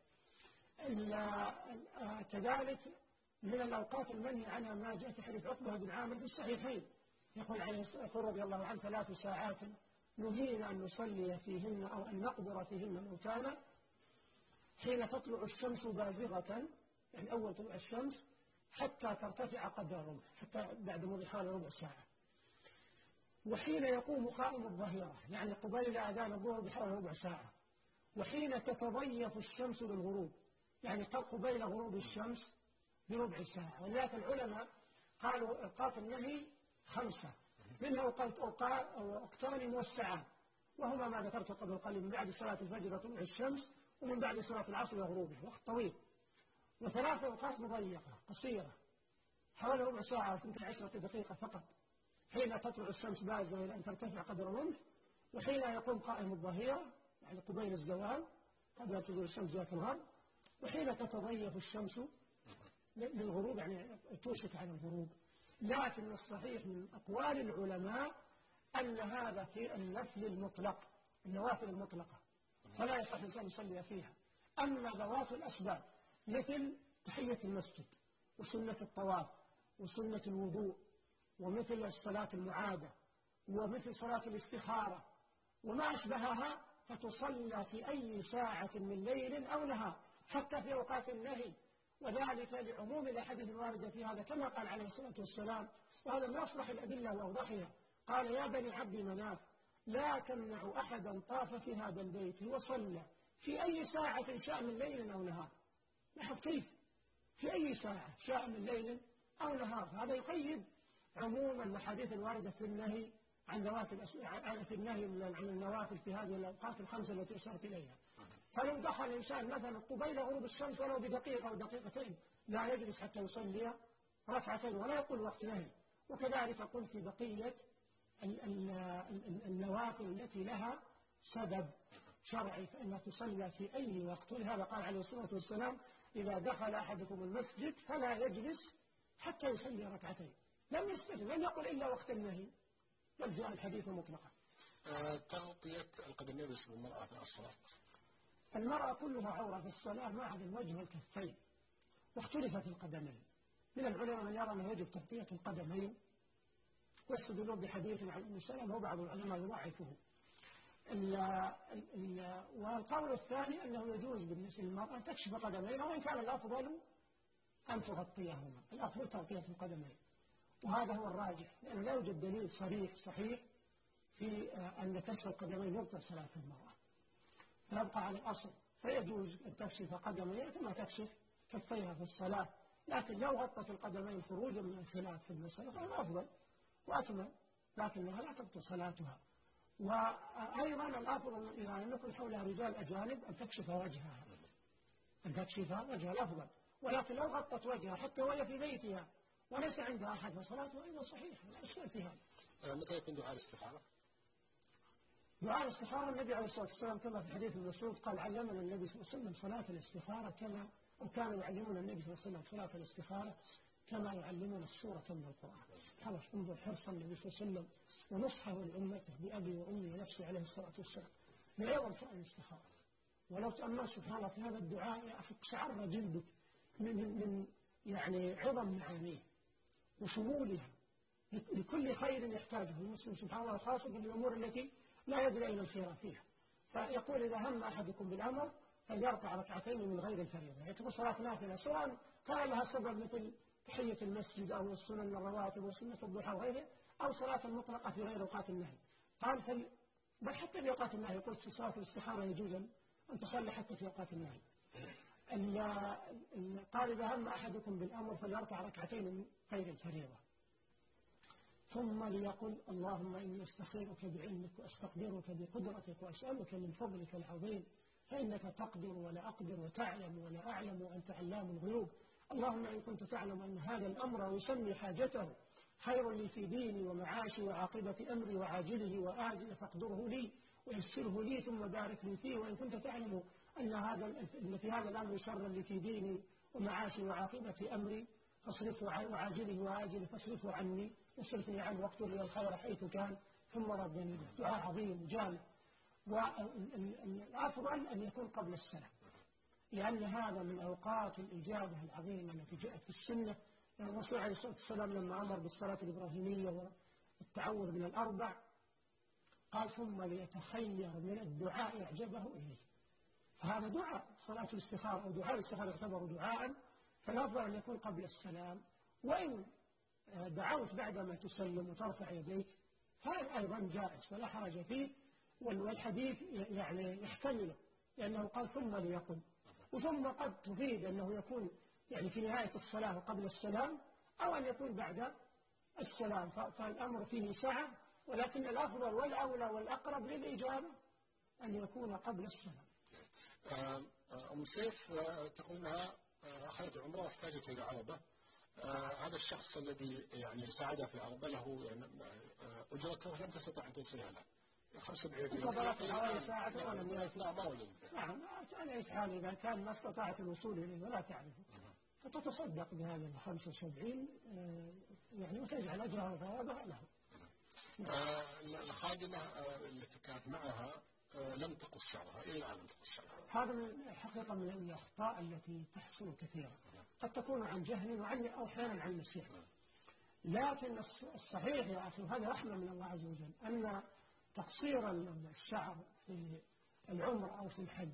كذلك من الأوقات المنهي عنها ما جاء في حديث عقبة بن عامر في الصحيحين، يقول رضي الله عنه 3 ساعات نهينا أن نصلي فيهن أو أن نقبر فيهن موتانا حين تطلع الشمس بازغة، يعني أول طلوع الشمس، حتى ترتفع قدر الرمح، حتى بعد مضي ربع ساعة، وحين يقوم قائم الظهيرة يعني قبيل أذان الظهر بحوالي ربع ساعة، وحين تتضيف الشمس للغروب يعني قبيل غروب الشمس بربع ساعة. ولذلك العلماء قالوا أوقات النهي 5، منها وقتان موسعان، وهما ما ذكرت قبل قليل، من بعد صلاة الفجر وطلوع الشمس، ومن بعد صلاة العصر وغروبه، وقت طويل. و3 أوقات مضيقة قصيرة حوالي ربع ساعة و 10 دقيقة فقط، حين تطلع الشمس بازغة إلى أن ترتفع قدر الرمح، وحين يقوم قائم الظهيرة يعني قبيل الزوال قبل أن تزول الشمس ذات الغرب، وحين تتضيف الشمس للغروب يعني توشك على الغروب. لكن الصحيح من أقوال العلماء أن هذا في النفل المطلق، النوافل المطلقة، فلا يصح الإنسان يصلي فيها. أما ذوات الأسباب مثل تحية المسجد وسنة الطواف وسنة الوضوء ومثل الصلاة المعادة ومثل صلاة الاستخارة وما أشبهها، فتصلى في أي ساعة من ليل أو نهار حتى في أوقات النهي، وذلك لعموم الأحاديث الواردة في هذا كما قال عليه الصلاة والسلام، وهذا من أصلح الأدلة وأوضحها. قال: يا بني عبد مناف لا تمنع أحدا طاف في هذا البيت وصلى في أي ساعة شاء من ليل أو نهار. لاحظ كيف في أي ساعة شاء من ليل أو نهار، هذا يقيد عموم الأحاديث الواردة في النهي عن في النهي عن النوافل في هذه الأوقات الخمسة التي أشرت إليها. فلو دخل الإنسان مثلا قبيل غروب الشمس ولو بدقيقة أو دقيقتين لا يجلس حتى يصلي ركعتين ولا يقول وقت نهي. وكذلك قل في بقية النوافل التي لها سبب شرعي فإنها تصلى في أي وقت. ولهذا قال عليه الصلاة والسلام: إذا دخل أحدكم المسجد فلا يجلس حتى يصلي ركعتين. لم يقل إلا وقت النهي، بل جاء الحديث مطلقا. تغطية القدمين بالنسبة للمرأة في الصلاة. المرأة كلها عورة في الصلاة ما عدا الوجه والكفين، واختلف في القدمين. من العلماء من يرى أنه يجب تغطية القدمين ويستدلون بحديث عن أم سلمة وبعض العلماء يضعفه. والقول الثاني أنه يجوز بالنسبة للمرأة أن تكشف قدميها، وإن كان الأفضل أن تغطيهما، الأفضل تغطية القدمين، وهذا هو الراجح، لأنه لا يوجد دليل صحيح في أن كشف القدمين يبطل صلاة المرأة، فيبقى على الأصل، فيجوز أن تكشف قدميها كما تكشف كفيها في الصلاة. لكن لو غطت القدمين خروجا من الخلاف في المسألة فهو أفضل وأكمل، لكنها لا تبطل صلاتها. وأيضا الأفضل إذا لم يكن حولها رجال أجانب أن تكشف وجهها، الأفضل. ولكن لو غطت وجهها حتى وهي في بيتها وليس عندها أحد فصلاته أيضا صحيحة، لا إشكال في هذا. متى يكون دعاء الاستخارة؟ دعاء الاستخارة النبي عليه الصلاة والسلام كما في حديث المسعود قال: علمنا النبي صلى الله عليه وسلم صلاة الاستخارة كان يعلمنا النبي صلى الله عليه وسلم صلاة الاستخارة كما يعلمنا السورة من القرآن. هذا انظر حرص النبي صلى الله عليه وسلم ونصحه لأمته بأبي وأمي ونفسي عليه الصلاة والسلام بعظم شأن الاستخارة. ولو تأمل سبحان الله في هذا الدعاء يا أخي شعر جلدك من يعني عظم معانيه وشمولها لكل خير يحتاجه المسلم سبحان الله، خاصة بالأمور التي لا يدري أين الخير فيها. فيقول: إذا هم أحدكم بالأمر فليركع ركعتين من غير الفريضة، يعتبر صلاة نافلة سواء كان لها سبب مثل تحية المسجد أو السنن الرواتب وسنة الضحى وغيره، أو صلاة المطلقة في غير أوقات النهي. قال بل حتى في أوقات النهي، قلت في صلاة الاستخارة يجوز أن تصلي حتى في أوقات النهي. قال: إذا هم أحدكم بالأمر فليركع ركعتين من غير الفريضة، ثم ليقل: اللهم إني أستخيرك بعلمك وأستقدرك بقدرتك وأسألك من فضلك العظيم، فإنك تقدر ولا أقدر وتعلم ولا أعلم وأنت علام الغيوب. اللهم إن كنت تعلم أن هذا الأمر ويسمي حاجته خير لي في ديني ومعاشي وعاقبة أمري وعاجله وآجله فاقدره لي ويسره لي ثم بارك لي فيه، وإن كنت تعلم أن في هذا الأمر شر لي في ديني ومعاشي وعاقبة أمري فاصرفه وعاجله وآجله فاصرفه عني واصرفني عنه واقدر لي الخير حيث كان ثم ردني به. دعاء عظيم جامع. والأفضل أن يكون قبل السلام، لأن هذا من أوقات الإجابة العظيمة التي جاءت في السنة. الرسول عليه الصلاة والسلام لما أمر بالصلاة الإبراهيمية والتعوذ من الأربع قال: ثم ليتخير من الدعاء أعجبه إليه. فهذا دعاء صلاة الاستخارة أو دعاء الاستخارة يعتبر دعاء، فالأفضل أن يكون قبل السلام. وإن دعوت بعدما تسلم وترفع يديك فهذا أيضا جائز فلا حرج فيه، والحديث يعني يحتمله، لأنه قال: ثم ليقل. وثم قد تفيد أنه يكون يعني في نهاية الصلاة وقبل السلام، أو أن يكون بعد السلام، فالأمر فيه سعة، ولكن الأفضل والأولى والأقرب للإجابة أن يكون قبل السلام. أم سيف تقول أنها أخذت عمره واحتاجت إلى عربة. هذا الشخص الذي يعني ساعدها في عربة له يعني أجرته لم تستطع أن توصلها له 75 انتظرت حوالي ساعة ولم يأتي. لا ما ولد. نعم على أي حال إذا كان ما استطاعت الوصول إليه ولا تعرفه فتتصدق بهذا 75 يعني وتجعل أجرها وثوابها له. الخادمة التي كانت معها لم تقص شعرها إلى الآن لم تقص شعرها. هذا من الحقيقة من الأخطاء التي تحصل كثيرا، قد تكون عن جهل أو أحيانا عن نسيان. لكن الصحيح يا أخي، وهذا رحمة من الله عز وجل، أن تقصير الشعر في العمر أو في الحج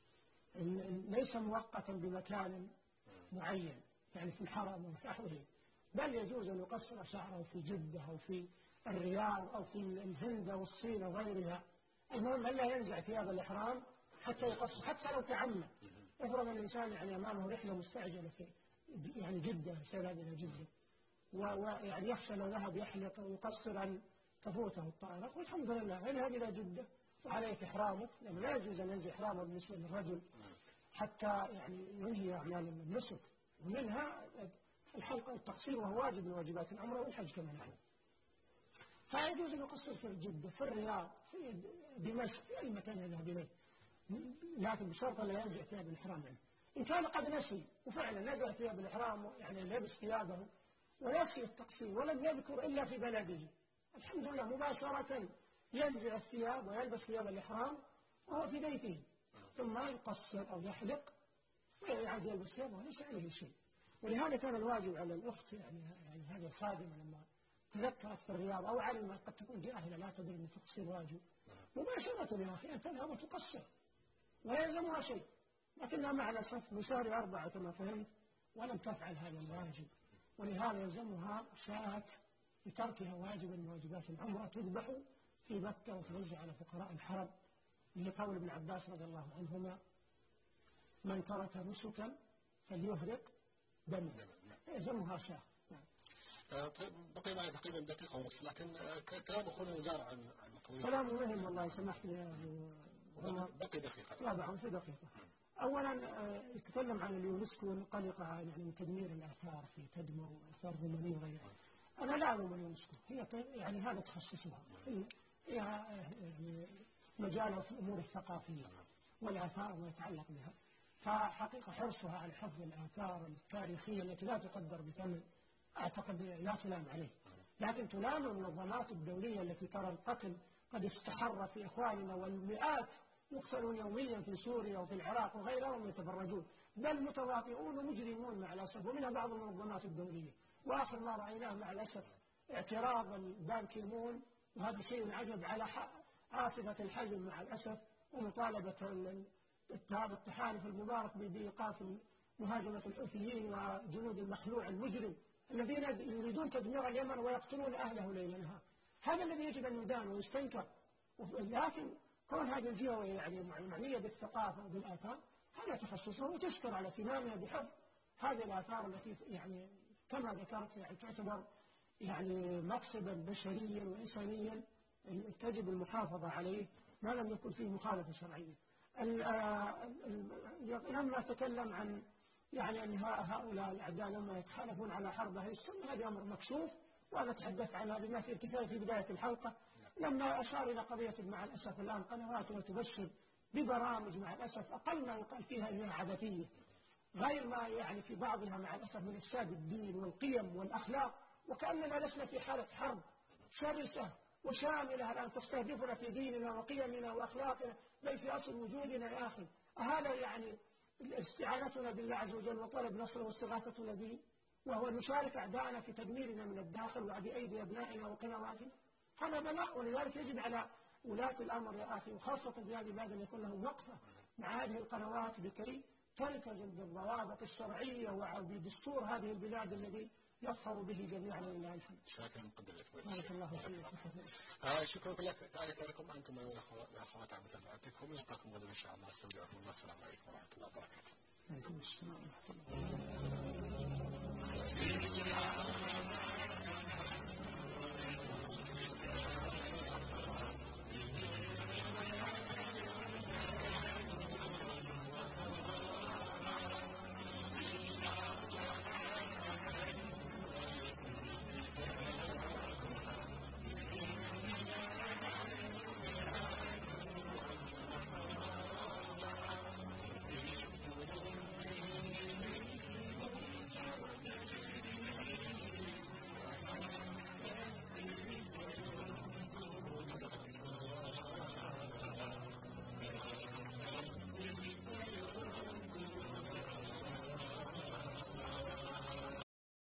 ليس مؤقتا بمكان معين، يعني في الحرم أو في نحوه، بل يجوز أن يقصر شعره في جدة أو في الرياض أو في الهند أو الصين وغيرها. المهم ألا ينزع ثياب الإحرام حتى يقصر، حتى لو تعمد. افرض الإنسان يعني أمامه رحلة مستعجلة في يعني جدة، سيذهب إلى جدة، ويعني يخشى لو ذهب يحلق أو يقصر أن تفوته الطائرة، والحمد لله يذهب إلى جدة وعليه إحرامه، لأنه لا يجوز أن ينزع إحرامه بالنسبة للرجل حتى يعني ينهي أعمال النسك، ومنها الحلق والتقصير، وهو واجب من واجبات العمرة والحج كما نحن. فيجوز أن يقصر في جدة، في الرياض، في دمشق، في أي مكان يذهب إليه، لكن بشرط لا ينزع ثياب الإحرام عنه. إن كان قد نسي وفعلا نزع ثياب الإحرام، يعني لبس ثيابه ونسي التقصير ولم يذكر إلا في بلده، الحمد لله مباشرة ينزع الثياب ويلبس ثياب الإحرام وهو في بيته، ثم يقصر أو يحلق ويعاد يلبس ثيابه وليس عليه شيء. ولهذا كان الواجب على الأخت يعني هذه الخادمة لما تذكرت في الرياض أو علمت قد تكون جاهلة لا تدري أن التقصير واجب، مباشرة يا أخي أن تذهب وتقصر ولا يلزمها شيء، لكنها مع الأسف بشهر 4 كما فهمت ولم تفعل هذا الواجب، ولهذا يلزمها شاة لتركها واجبا من واجبات العمرة تذبح في مكة وتوزع على فقراء الحرم، لقول ابن عباس رضي الله عنهما: من ترك نسكا فليهرق دما، يلزمها شاة. بقي معي تقريبا دقيقة ونصف، لكن كلام أخونا وزار عن قضية كلام مهم والله سمحت لي يا أبو. بقي دقيقة. لا بعد في دقيقة. أولا يتكلم عن اليونسكو والقلقة يعني من تدمير الآثار في تدمر آثار رومانية وغيرها. أنا لا ألوم اليونسكو، هي يعني هذا تخصصها، هي يعني مجالها في الأمور الثقافية والآثار وما يتعلق بها، فحقيقة حرصها على حفظ الآثار التاريخية التي لا تقدر بثمن أعتقد لا تلام عليه، لكن تلام المنظمات الدولية التي ترى القتل قد استحر في إخواننا، والمئات يقتلون يوميا في سوريا وفي العراق وغيرهم يتفرجون، بل متواطئون ومجرمون مع الأسف، ومنها بعض المنظمات الدولية. وآخر ما رأيناه مع الأسف اعتراض البان كيمون، وهذا شيء عجب، على عاصفة الحزم مع الأسف، ومطالبة التحالف المبارك بإيقاف مهاجمة الحوثيين وجنود المخلوع المجرم الذين يريدون تدمير اليمن ويقتلون أهله ليل نهار. هذا الذي يجب أن يدان ويستنكر، لكن كون هذه الجهة يعني معنية بالثقافة وبالآثار هذا تخصصها، وتشكر على اهتمامها بحفظ هذه الآثار التي يعني كما ذكرت يعني تعتبر يعني مكسبا بشريا وإنسانيا تجب المحافظة عليه ما لم يكن فيه مخالفة شرعية. لما تكلم عن يعني أن هؤلاء الأعداء لما يتحالفون على حرب أهل السنة، هذا أمر مكشوف، وأنا تحدثت عنها بما فيه الكفاية في بداية الحلقة، لما أشار إلى قضية مع الأسف الآن قنوات وتبشر ببرامج مع الأسف أقل ما يقال فيها إنها عبثية، غير ما يعني في بعضها مع الأسف من إفساد الدين والقيم والأخلاق، وكأننا لسنا في حالة حرب شرسة وشاملة الآن تستهدفنا في ديننا وقيمنا وأخلاقنا، بل في أصل وجودنا يا أخي. هذا يعني استعانتنا بالله عز وجل وطلب نصره واستغاثتنا به، وهو نشارك أعدائنا في تدميرنا من الداخل وبأيدي أبنائنا وقنواتنا، هذا بلاء. ولذلك يجب على ولاة الأمر يا أخي، وخاصة في هذه البلاد أن يكون لهم وقفة مع هذه القنوات لكي تلتزم بالضوابط الشرعية وبدستور هذه البلاد الذي يفخر به جميعا لله الحمد. شكرا مقدم لك. بارك الله فيك. شكرا لكم أنتم والأخوات على متابعتكم، نلقاكم غدا إن شاء الله. استودعكم الله، السلام عليكم ورحمة الله وبركاته. وعليكم السلام ورحمة الله.